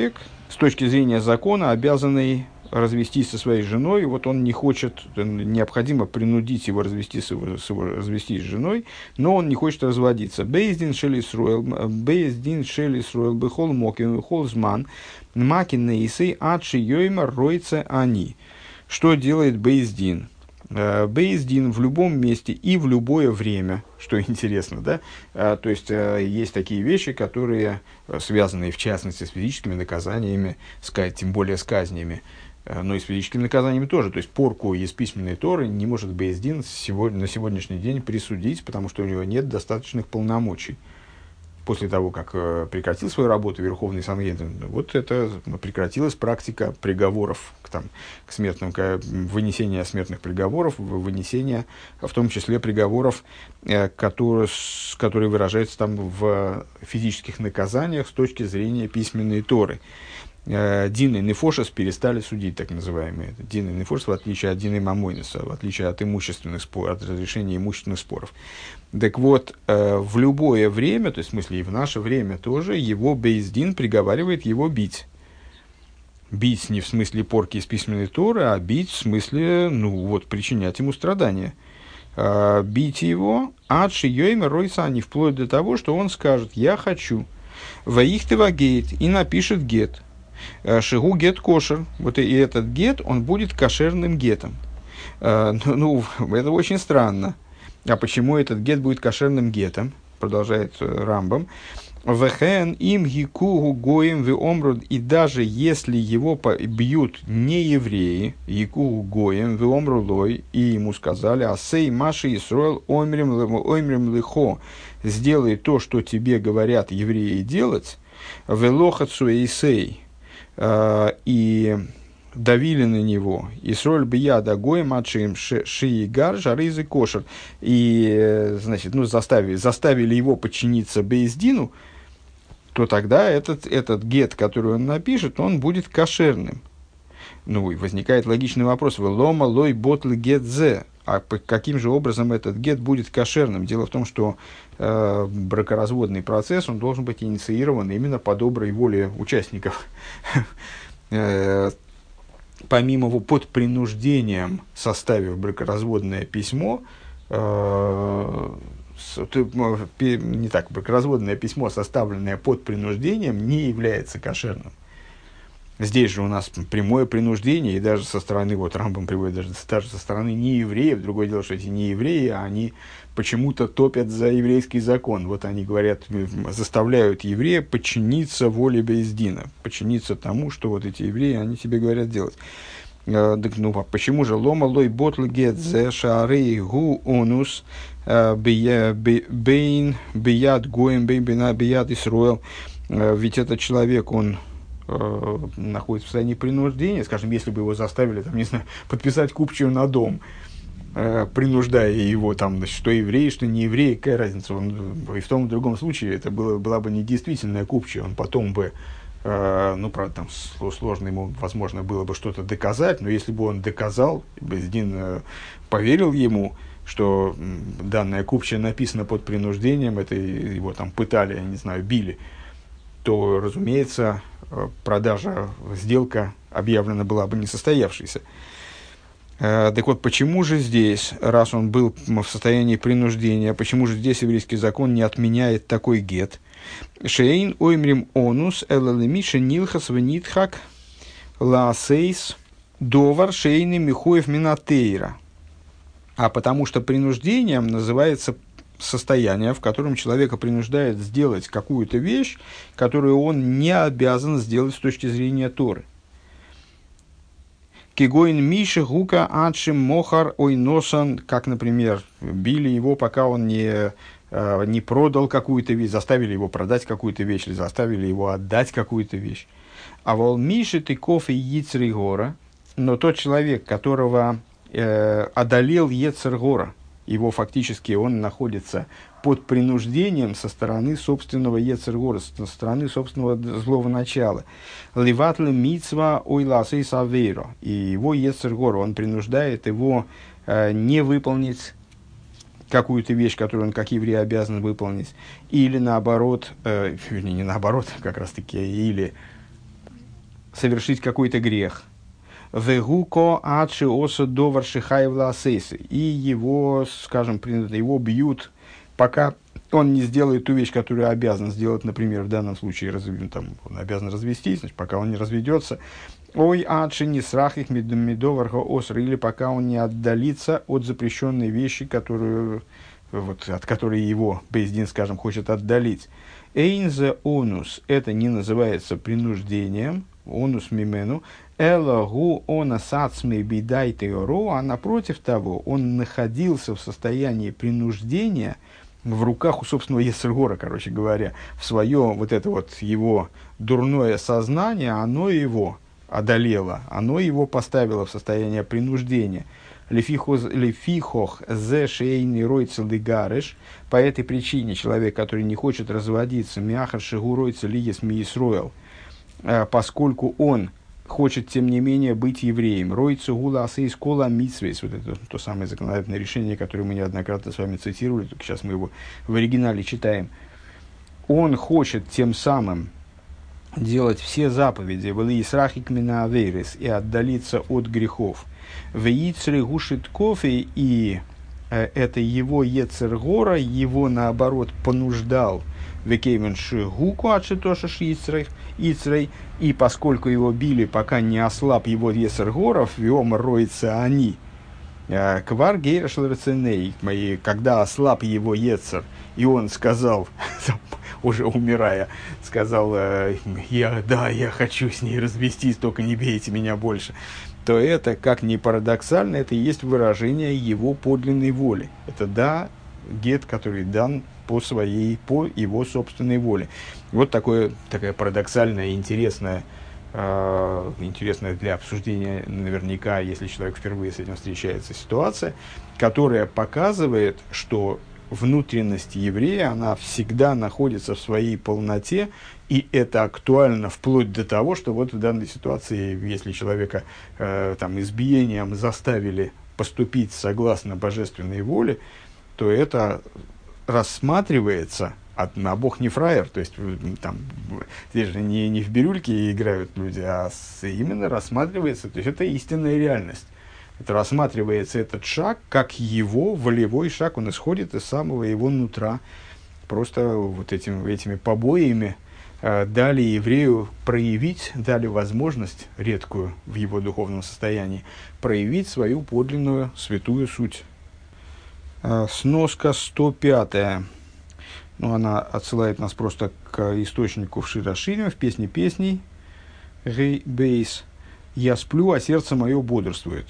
с точки зрения закона обязанный развестись со своей женой, вот он не хочет, необходимо принудить его развестись, его, с его, развестись с женой, но он не хочет разводиться. Бейздин шелис роэл, бейздин шелис роэл бехол моким бехол зман, макин нейсей адши йойма ройце они. Что делает бейздин? Бейздин в любом месте и в любое время, что интересно, да? То есть, есть такие вещи, которые связаны, в частности, с физическими наказаниями, тем более с казнями, но и с физическими наказаниями тоже. То есть, порку из письменной Торы не может бейздин сегодня, на сегодняшний день присудить, потому что у него нет достаточных полномочий. После того, как прекратил свою работу Верховный Сангедрин, вот это прекратилась практика приговоров к, там, к смертным, к вынесения смертных приговоров, вынесения, в том числе приговоров, которые, которые выражаются там в физических наказаниях с точки зрения письменной Торы. Дин и Нефошес перестали судить, так называемые. Дин и Нефошес, в отличие от Дин и Мамойнеса, в отличие от имущественных споров, от разрешения имущественных споров. Так вот, в любое время, то есть в смысле и в наше время тоже, его бейздин приговаривает его бить. Бить не в смысле порки из письменной Торы, а бить в смысле, ну вот, причинять ему страдания. Бить его, адши йоймер ройса они, вплоть до того, что он скажет: «Я хочу». Ваихтева гейт, и напишет гет. Шигу гет кошер. Вот и этот гет, он будет кошерным гетом. Ну, это очень странно. А почему этот гет будет кошерным гетом? Продолжает Рамбам. Вехен им гикугу гоем веомруд. И даже если его бьют не евреи, гикугу гоем веомрулой, и ему сказали: «Асей маши Исроэл оймрим лихо», сделай то, что тебе говорят евреи делать, велохацу эйсей, и давили на него, Исроль бияда гоем отшим шиигар жаризы кошер, и, значит, ну, заставили, заставили его подчиниться бейздину, то тогда этот, этот гет, который он напишет, он будет кошерным. Ну, и возникает логичный вопрос: «Велома лой ботл гет зе». А каким же образом этот гет будет кошерным? Дело в том, что э, бракоразводный процесс, он должен быть инициирован именно по доброй воле участников. Помимо его под принуждением, составив бракоразводное письмо, э, не так, бракоразводное письмо, составленное под принуждением, не является кошерным. Здесь же у нас прямое принуждение, и даже со стороны, вот Рамбам приводит, даже, даже со стороны неевреев, другое дело, что эти неевреи, они почему-то топят за еврейский закон. Вот они говорят, заставляют еврея подчиниться воле бейздина, подчиниться тому, что вот эти евреи, они тебе говорят делать. Так, ну, почему же лома лой ботл гет зе шаарей гу онус бейн бияд гоем бейн бияд Исруэл? Ведь этот человек, он находится в состоянии принуждения, скажем, если бы его заставили, там, не знаю, подписать купчую на дом, э, принуждая его, там, значит, что еврей, что не еврей, какая разница, он, и в том и в другом случае это было, была бы недействительная купчая, он потом бы, э, ну, правда, там сложно ему, возможно, было бы что-то доказать, но если бы он доказал, Бейздин э, поверил ему, что м, данная купчая написана под принуждением, это его там пытали, я не знаю, били, то, разумеется, продажа, сделка объявлена была бы несостоявшейся. Э, так вот, почему же здесь, раз он был в состоянии принуждения, почему же здесь еврейский закон не отменяет такой гет? Шейн оймрим онус элалемиша нилхас венитхак лаасейс довар шейны михоев минатейра. А потому что принуждением называется состояние, в котором человека принуждает сделать какую-то вещь, которую он не обязан сделать с точки зрения Торы. Кигоин Миша Гука Адшим Мохар Ойносан, как, например, били его, пока он не, не продал какую-то вещь, заставили его продать какую-то вещь, или заставили его отдать какую-то вещь. А вол Миши Тыков и Йицер Гора, но тот человек, которого э, одолел Йецер Гора, его фактически он находится под принуждением со стороны собственного Йецер-гора, со стороны собственного злого начала. Ливатле мицва ойласа и савейро. И его Йецер-гора, он принуждает его э, не выполнить какую-то вещь, которую он как еврей обязан выполнить. Или наоборот, э, вернее, не наоборот, как раз таки, или совершить какой-то грех. Вегуко ачи оса довар шихаевла асейсы. И его, скажем, его бьют, пока он не сделает ту вещь, которую обязан сделать, например, в данном случае раз, там, он обязан развестись, значит, пока он не разведется. Ой, ачи не срах их медоварха оср, или пока он не отдалится от запрещенной вещи, которую, вот, от которой его бейздин, скажем, хочет отдалить. Эйнзе онус, это не называется принуждением, онус мимену, элагу она сацмей бидайте оро, а напротив того, он находился в состоянии принуждения в руках у собственного Ецер-гора, короче говоря, в свое вот это вот его дурное сознание, оно его одолело, оно его поставило в состояние принуждения. Лефихох зе шейный ройцел гарыш. По этой причине человек, который не хочет разводиться, мяхар шигу ройцел лиес миисроэл, поскольку он хочет, тем не менее, быть евреем. Ройцу гула асейс кола митсвейс. Вот это то самое законодательное решение, которое мы неоднократно с вами цитировали, только сейчас мы его в оригинале читаем. Он хочет тем самым делать все заповеди и отдалиться от грехов. Веицры гушит кофе, и э, это его Ецер-гора, его наоборот понуждал векейменши гуку ачитошаш ицрей, и поскольку его били, пока не ослаб его Ецер-горов, виом роется они. Квар гейраш лрценей, когда ослаб его Ецер, и он сказал, уже умирая, сказал, я, да, я хочу с ней развестись, только не бейте меня больше, то это, как ни парадоксально, это и есть выражение его подлинной воли. Это, да, гет, который дан по своей, по его собственной воле. Вот такое, такая парадоксальная, интересная, э, интересная для обсуждения наверняка, если человек впервые с этим встречается, ситуация, которая показывает, что внутренность еврея, она всегда находится в своей полноте, и это актуально вплоть до того, что вот в данной ситуации, если человека э, там, избиением заставили поступить согласно божественной воле, то это рассматривается, от, а Бог не фраер, то есть там, здесь же не, не в бирюльке играют люди, а с, именно рассматривается, то есть это истинная реальность. Это рассматривается этот шаг как его волевой шаг, он исходит из самого его нутра. Просто вот этим, этими побоями э, дали еврею проявить, дали возможность, редкую в его духовном состоянии, проявить свою подлинную святую суть. Э, сноска сто пять. Ну, она отсылает нас просто к источнику в Шир-Аширим, в песне песней. Гей бейс. «Я сплю, а сердце мое бодрствует».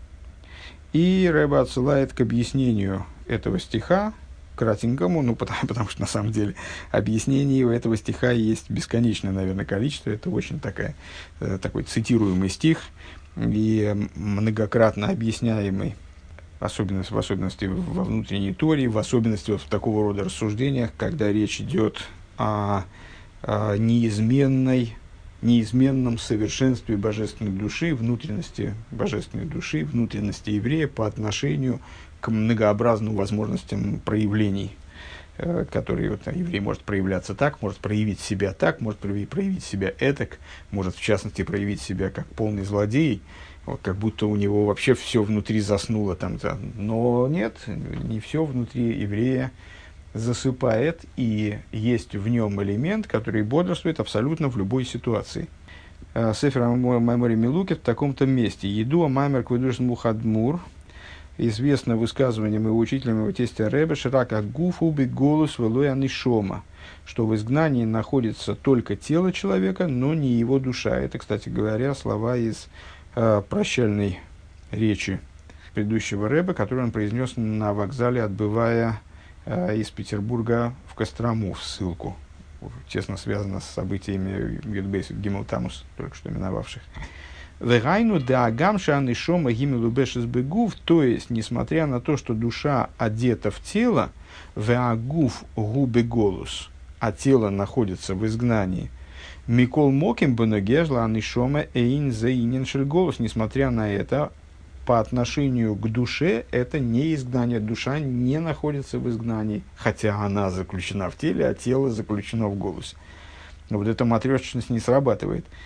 И Рэбе отсылает к объяснению этого стиха, кратенькому, ну, потому, потому что на самом деле объяснений этого стиха есть бесконечное, наверное, количество. Это очень такая, такой цитируемый стих и многократно объясняемый, особенно, в особенности во внутренней Торе, в особенности вот в такого рода рассуждениях, когда речь идет о, о неизменной неизменном совершенстве божественной души, внутренности божественной души, внутренности еврея по отношению к многообразным возможностям проявлений, э, которые вот, еврей может проявляться так, может проявить себя так, может проявить, проявить себя этак, может в частности проявить себя как полный злодей, вот, как будто у него вообще все внутри заснуло там, но нет, не все внутри еврея засыпает, и есть в нем элемент, который бодрствует абсолютно в любой ситуации. Сефер Маймори Милуки в таком-то месте. Еду Маймер Кведуш Мухадмур. Известно высказывание моего учителя, моего тестя Ребе, Ширака Гуфу Биголус Велоя Нишома, что в изгнании находится только тело человека, но не его душа. Это, кстати говоря, слова из э, прощальной речи предыдущего Ребе, которую он произнес на вокзале, отбывая из Петербурга в Кострому, в ссылку, тесно связано с событиями Юдбейс Гимел Тамус, только что именовавших. Вегайну да агамша анишома гимелу бешес бегув, то есть, несмотря на то, что душа одета в тело, веагуф губе голос, а тело находится в изгнании, микол моким беногежла анишома эйн заинен шельголос, несмотря на это, по отношению к душе, это не изгнание. Душа не находится в изгнании, хотя она заключена в теле, а тело заключено в голосе. Вот эта матрешечность не срабатывает.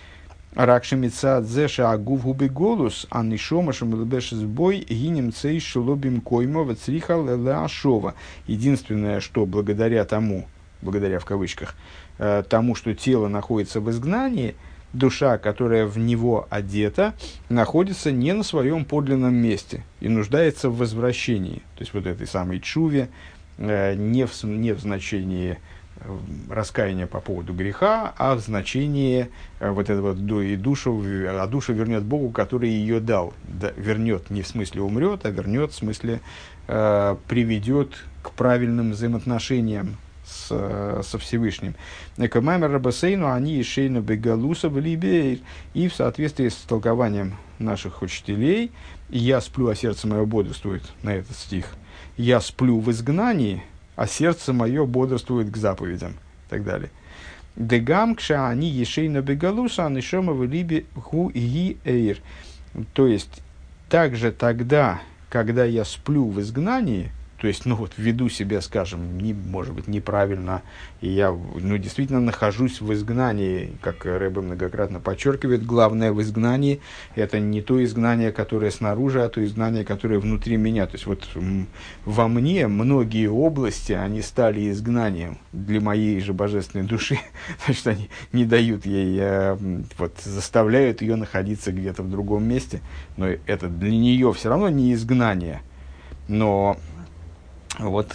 Ракшемица дзеша агув губи голос, а нишома шамилбеш сбой гинем цей шелобим коймо вацриха леашова. Единственное, что благодаря тому, благодаря в кавычках, тому, что тело находится в изгнании, душа, которая в него одета, находится не на своем подлинном месте и нуждается в возвращении. То есть вот этой самой чуве, не в, не в значении раскаяния по поводу греха, а в значении вот этого и душу, а душу вернет Богу, который ее дал. Да, вернет не в смысле умрет, а вернет в смысле э, приведет к правильным взаимоотношениям с, со Всевышним. Экомаймер Рабасейну, они шейну бегалуса в либе, и в соответствии с толкованием наших учителей, я сплю, а сердце мое бодрствует, на этот стих, я сплю в изгнании, а сердце мое бодрствует к заповедям, и так далее. Дегам кша они ешейну бегалуса, а нишома в либе ху ги эйр. То есть, также тогда, когда я сплю в изгнании, то есть, ну вот, веду себя, скажем, не, может быть, неправильно, и я, ну, действительно нахожусь в изгнании, как Рэбе многократно подчеркивает, главное в изгнании – это не то изгнание, которое снаружи, а то изгнание, которое внутри меня. То есть, вот м- во мне многие области, они стали изгнанием для моей же божественной души, значит, они не дают ей, э, вот, заставляют ее находиться где-то в другом месте, но это для нее все равно не изгнание, но… Вот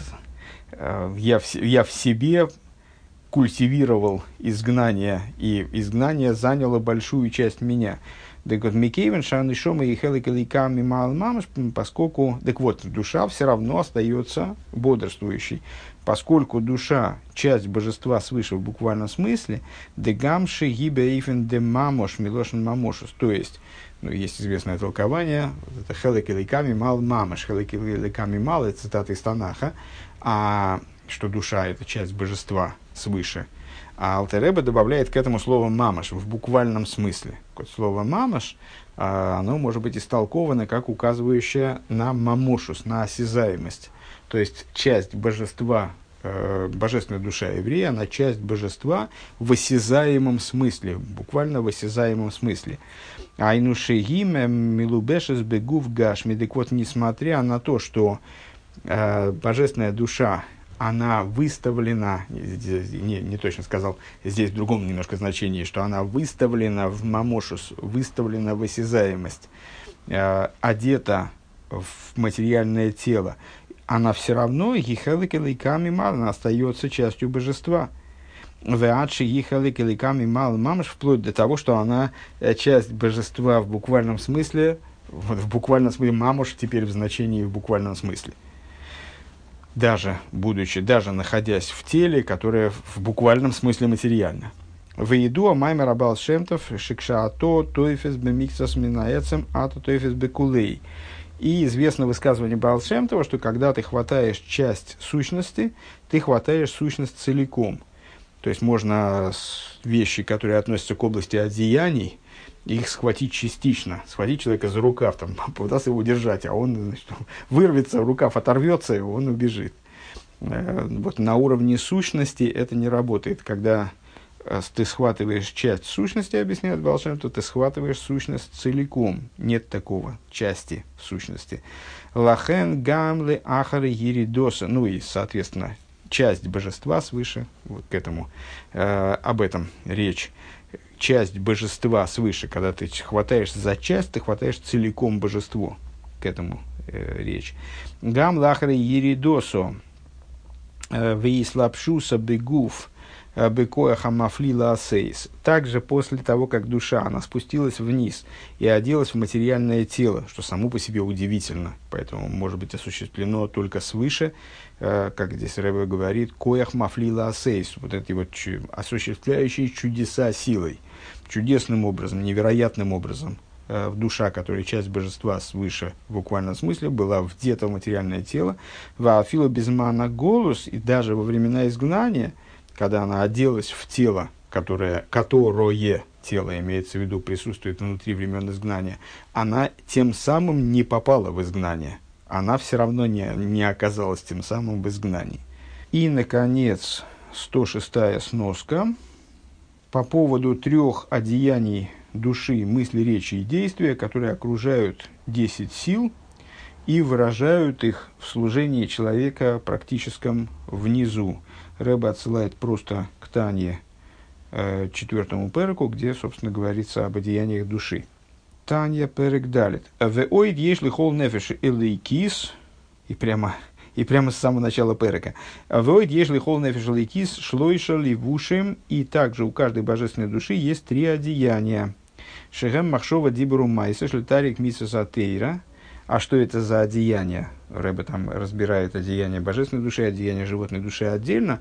э, я, в, я в себе культивировал изгнание, и изгнание заняло большую часть меня. Так вот, Микейвен, Шанишома и Хеликаликами Малмамаш, поскольку, так вот, душа все равно остается бодрствующей, поскольку душа часть божества свыше в буквальном смысле, дегамши гибеифен де мамош милошен мамошус, то есть, ну, есть известное толкование, это Хеликаликами Мал Мамаш, Хеликаликами Мал, это цитата из Танаха, а что душа это часть божества свыше. А Алтер Ребе добавляет к этому слово «мамаш» в буквальном смысле. Вот слово «мамаш», оно может быть истолковано как указывающее на мамошус, на осязаемость. То есть, часть божества, э, божественная душа еврея, она часть божества в осязаемом смысле, буквально в осязаемом смысле. Айнушегим милубешес бегув гашми. Так вот, несмотря на то, что э, божественная душа, она выставлена, не, не точно сказал, здесь в другом немножко значении, что она выставлена в мамошус, выставлена в осязаемость, э, одета в материальное тело, она все равно, ехеликеликами мал, она остается частью божества. Веадши ехеликеликами мал мамаш, вплоть до того, что она часть божества в буквальном смысле, в буквальном смысле мамуш теперь в значении в буквальном смысле. Даже будучи, даже находясь в теле, которое в буквальном смысле материально. Веиду маймер абал шемтов шикшаато тойфес бемиксас минаэцем ато тойфес бекулей. И известно высказывание Баал Шем Това, что когда ты хватаешь часть сущности, ты хватаешь сущность целиком. То есть можно вещи, которые относятся к области одеяний, их схватить частично, схватить человека за рукав, там, попытаться его удержать, а он, значит, вырвется, рукав оторвется, и он убежит. Вот на уровне сущности это не работает. Когда ты схватываешь часть сущности, объясняет Баал Шем Това, то ты схватываешь сущность целиком. Нет такого части сущности. Лахен гамле ахары еридоса. Ну и, соответственно, часть божества свыше, вот к этому, э, об этом речь. Часть божества свыше, когда ты хватаешь за часть, ты хватаешь целиком божество. К этому э, речь. Гам лахары еридосо вейслапшуса бегуф бекоях амафлила асейс. Также после того, как душа, она спустилась вниз и оделась в материальное тело, что само по себе удивительно, поэтому может быть осуществлено только свыше, как здесь Ребе говорит, коях мафлила асейс, вот эти вот осуществляющие чудеса силой, чудесным образом, невероятным образом. В душа, которая часть божества свыше в буквальном смысле, была вдета в материальное тело, ваафила безмана голос, и даже во времена изгнания, когда она оделась в тело, которое, которое тело, имеется в виду, присутствует внутри времен изгнания, она тем самым не попала в изгнание. Она все равно не, не оказалась тем самым в изгнании. И, наконец, сто шестая сноска по поводу трех одеяний души мысли, речи и действия, которые окружают десять сил и выражают их в служении человека практическом внизу. Рэбе отсылает просто к Тане, э, четвертому переку, где, собственно, говорится об одеяниях души. Танья перек далит. «Веоид ешли хол нефеш элейкис». И прямо, и прямо с самого начала перека. «Веоид ешли хол нефеш элейкис шлойша ливушим». И также у каждой божественной души есть три одеяния. «Шехем махшова диберу майса шлитарик митсва сатейра». А что это за одеяние? Рэбе там разбирает одеяние божественной души, одеяние животной души отдельно.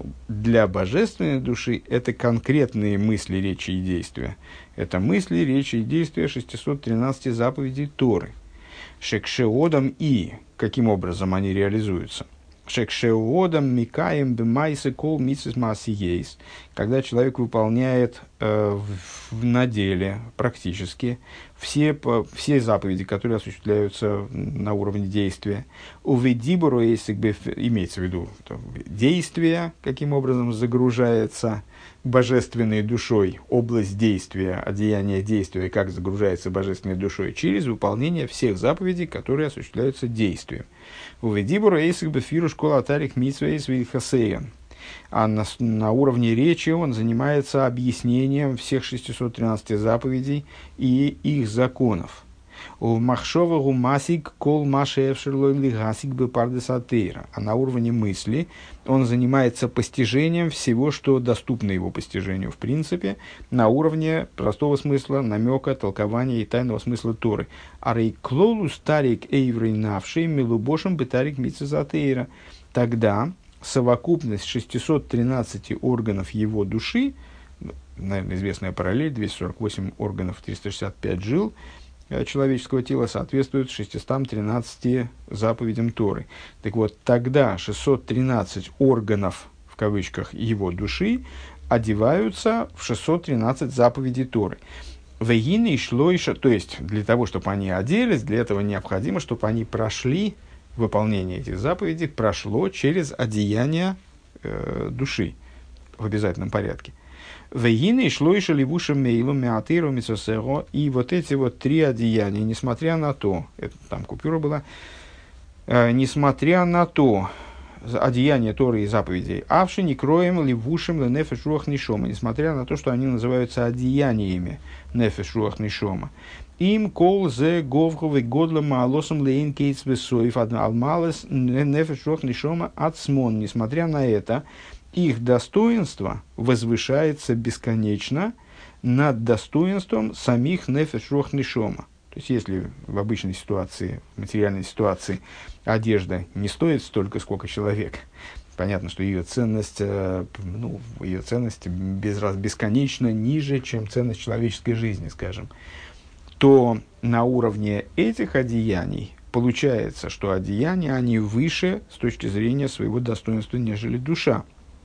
Для божественной души это конкретные мысли, речи и действия. Это мысли, речи и действия шестисот тринадцати заповедей Торы. Шекшеодам и каким образом они реализуются? Шекшеодам микаем бемайсе кол митсвес маасиейс. Когда человек выполняет э, в, в, на деле практически все, по, все заповеди, которые осуществляются на уровне действия. Уведибору, если имеется в виду там, действие, каким образом загружается божественной душой, область действия, одеяние действия, как загружается божественной душой, через выполнение всех заповедей, которые осуществляются действием. Уведибору, если бы фиру школа атарик митсвейс вильхасеян. А на, на уровне речи он занимается объяснением всех шестисот тринадцати заповедей и их законов. У махшова гумасик кол машевшерлой лигасик бы пардесатейра. А на уровне мысли он занимается постижением всего, что доступно его постижению в принципе, на уровне простого смысла, намека, толкования и тайного смысла Торы. А рейклолу старик эйврей навший милубошем бетарик митцезатейра. Тогда совокупность шестисот тринадцати органов его души, наверное, известная параллель, двести сорок восемь органов, триста шестьдесят пять жил человеческого тела, соответствует шестистам тринадцати заповедям Торы. Так вот, тогда шестьсот тринадцать органов, в кавычках, его души одеваются в шестьсот тринадцать заповедей Торы. Вегины и шлойша, то есть, для того, чтобы они оделись, для этого необходимо, чтобы они прошли выполнение этих заповедей, прошло через одеяние э, души в обязательном порядке. Вегины шло и шаливуша мейлу меатыру мисосеро. И вот эти вот три одеяния, несмотря на то, это там купюра была, э, несмотря на то, одеяние Торы и заповедей, авши не кроем ливушем ленефеш руах нишома, несмотря на то, что они называются одеяниями нефеш руах нишома. Им кол зе говговый годла маалосом лейн кейтс весоев алмалес нефеш руах нишома ацмон. Несмотря на это, их достоинство возвышается бесконечно над достоинством самих нефеш руах нишома. То есть, если в обычной ситуации, в материальной ситуации, одежда не стоит столько, сколько человек, понятно, что ее ценность, ну, ее ценность без, бесконечно ниже, чем ценность человеческой жизни, скажем, то на уровне этих одеяний получается, что одеяния, они выше с точки зрения своего достоинства, нежели душа.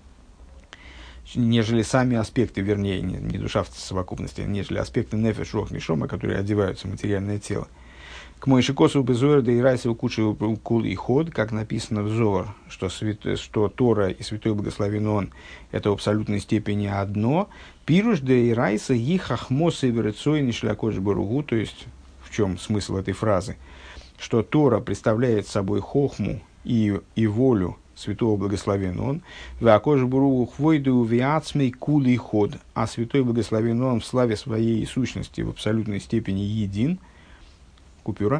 Нежели сами аспекты, вернее, не, не душа в совокупности, нежели аспекты нефеш руах нишома, которые одеваются в материальное тело. К Моишекосу безуэр да ирайса укучи укул и ход, как написано в Зоар, что, свят, что Тора и Святой Благословен Он это в абсолютной степени одно. Пируш да ирайса и хахмоса и верецой нишлякош баругу, то есть в чем смысл этой фразы, что Тора представляет собой хохму и, и волю Святого Благословен Он, а Святой Благословен Он в славе своей сущности в абсолютной степени един, купюра,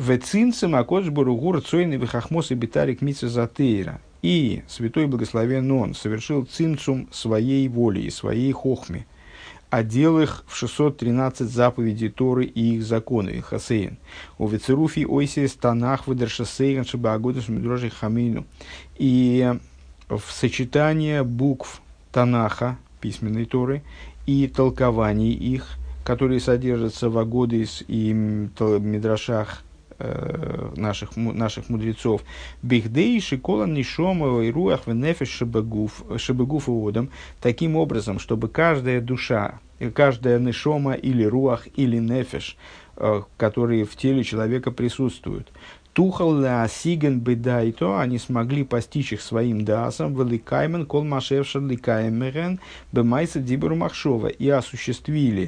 и Святой Благословен Он совершил цинцум своей воли и своей хохме, одел их в шестьсот тринадцать заповедей Торы и их законы, их хасейн. У вецеруфи ойсес танах выдершасейн шабаагодыш медрожи хамину. И в сочетание букв Танаха, письменной Торы, и толкований их, которые содержатся в Агодис и Мидрашах э, наших, наших мудрецов, бихдей шикола нишома и руах венефеш шебегуф иодам, таким образом, чтобы каждая душа, каждая нишома или руах или нефеш, э, которые в теле человека присутствуют, тухал лаасиген бедайто, они смогли постичь их своим даасом, великаймен кол машевшан ликаймерен бемайса диберу махшова, и осуществили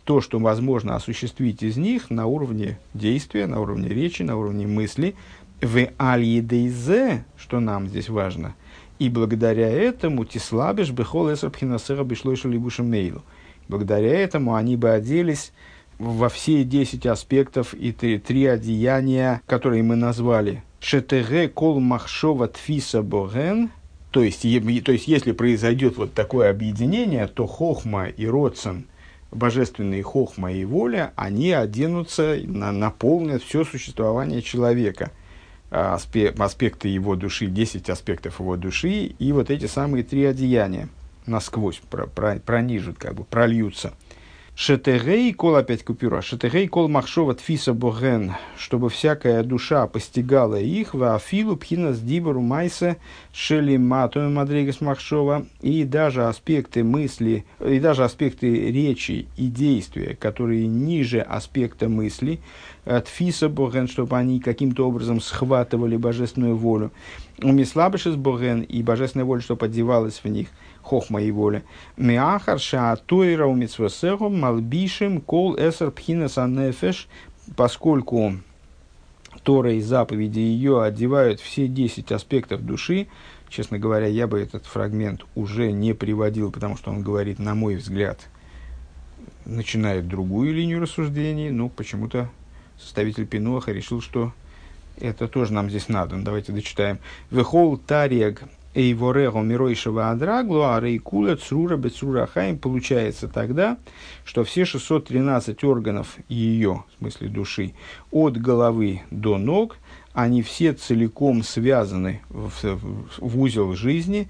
то, что возможно осуществить из них на уровне действия, на уровне речи, на уровне мысли, в аль-едейзе, что нам здесь важно, и благодаря этому тислабеш бехол эсер пхинасера бишлойшу либушем мейлу. Благодаря этому они бы оделись во все десять аспектов и три, три одеяния, которые мы назвали. Шетеге кол махшова тфиса боген. То есть, е, то есть, если произойдет вот такое объединение, то хохма и родсен, божественные хохма и воля, они оденутся, на, наполнят все существование человека. Аспе, аспекты его души, десять аспектов его души, и вот эти самые три одеяния насквозь про, про, пронижут, как бы прольются. Шетегей кол, опять купюра, шетегей кол махшова тфиса боген, чтобы всякая душа постигала их, ваафилу пхинас дибору майсе шелиматуем мадригас махшова, и даже аспекты мысли, и даже аспекты речи и действия, которые ниже аспекта мысли, тфиса боген, чтобы они каким-то образом схватывали божественную волю, умислабышес боген, и божественная воля, чтобы одевалась в них, хохма и воля. Меахар шаатойра умитсвесехом малбишем кол эсер пхинас анефеш, поскольку Тора и заповеди ее одевают все десять аспектов души. Честно говоря, я бы этот фрагмент уже не приводил, потому что он говорит, на мой взгляд, начинает другую линию рассуждений, но почему-то составитель Пинуаха решил, что это тоже нам здесь надо. Ну, давайте дочитаем. Вехол тарег эйворего миройшего адраглу, а рейкула црура бецрура хаим. Получается тогда, что все шестьсот тринадцать органов ее, в смысле души, от головы до ног, они все целиком связаны в, в, в узел жизни.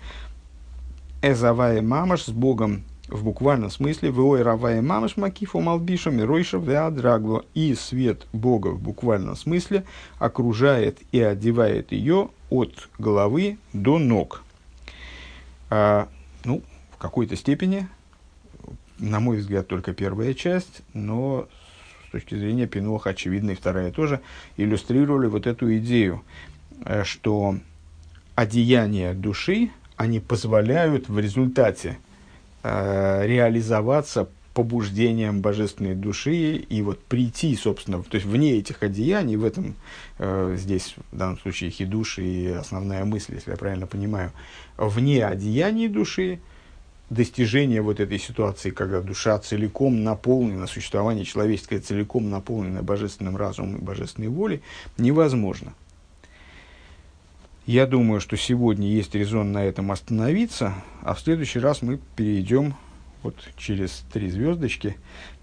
Эзавая мамаш, с Богом в буквальном смысле, вой равая мамаш макифу малбишу миройшев веадраглу, и свет Бога в буквальном смысле окружает и одевает ее от головы до ног. А, ну, в какой-то степени, на мой взгляд, только первая часть, но с точки зрения Пинуаха, очевидно, и вторая тоже, иллюстрировали вот эту идею, что одеяния души, они позволяют в результате э, реализоваться побуждением божественной души и вот прийти, собственно, то есть вне этих одеяний, в этом э, здесь в данном случае хидуш и основная мысль, если я правильно понимаю, вне одеяний души, достижение вот этой ситуации, когда душа целиком наполнена, существование человеческое целиком наполнено божественным разумом и божественной волей, невозможно. Я думаю, что сегодня есть резон на этом остановиться, а в следующий раз мы перейдем вот через три звездочки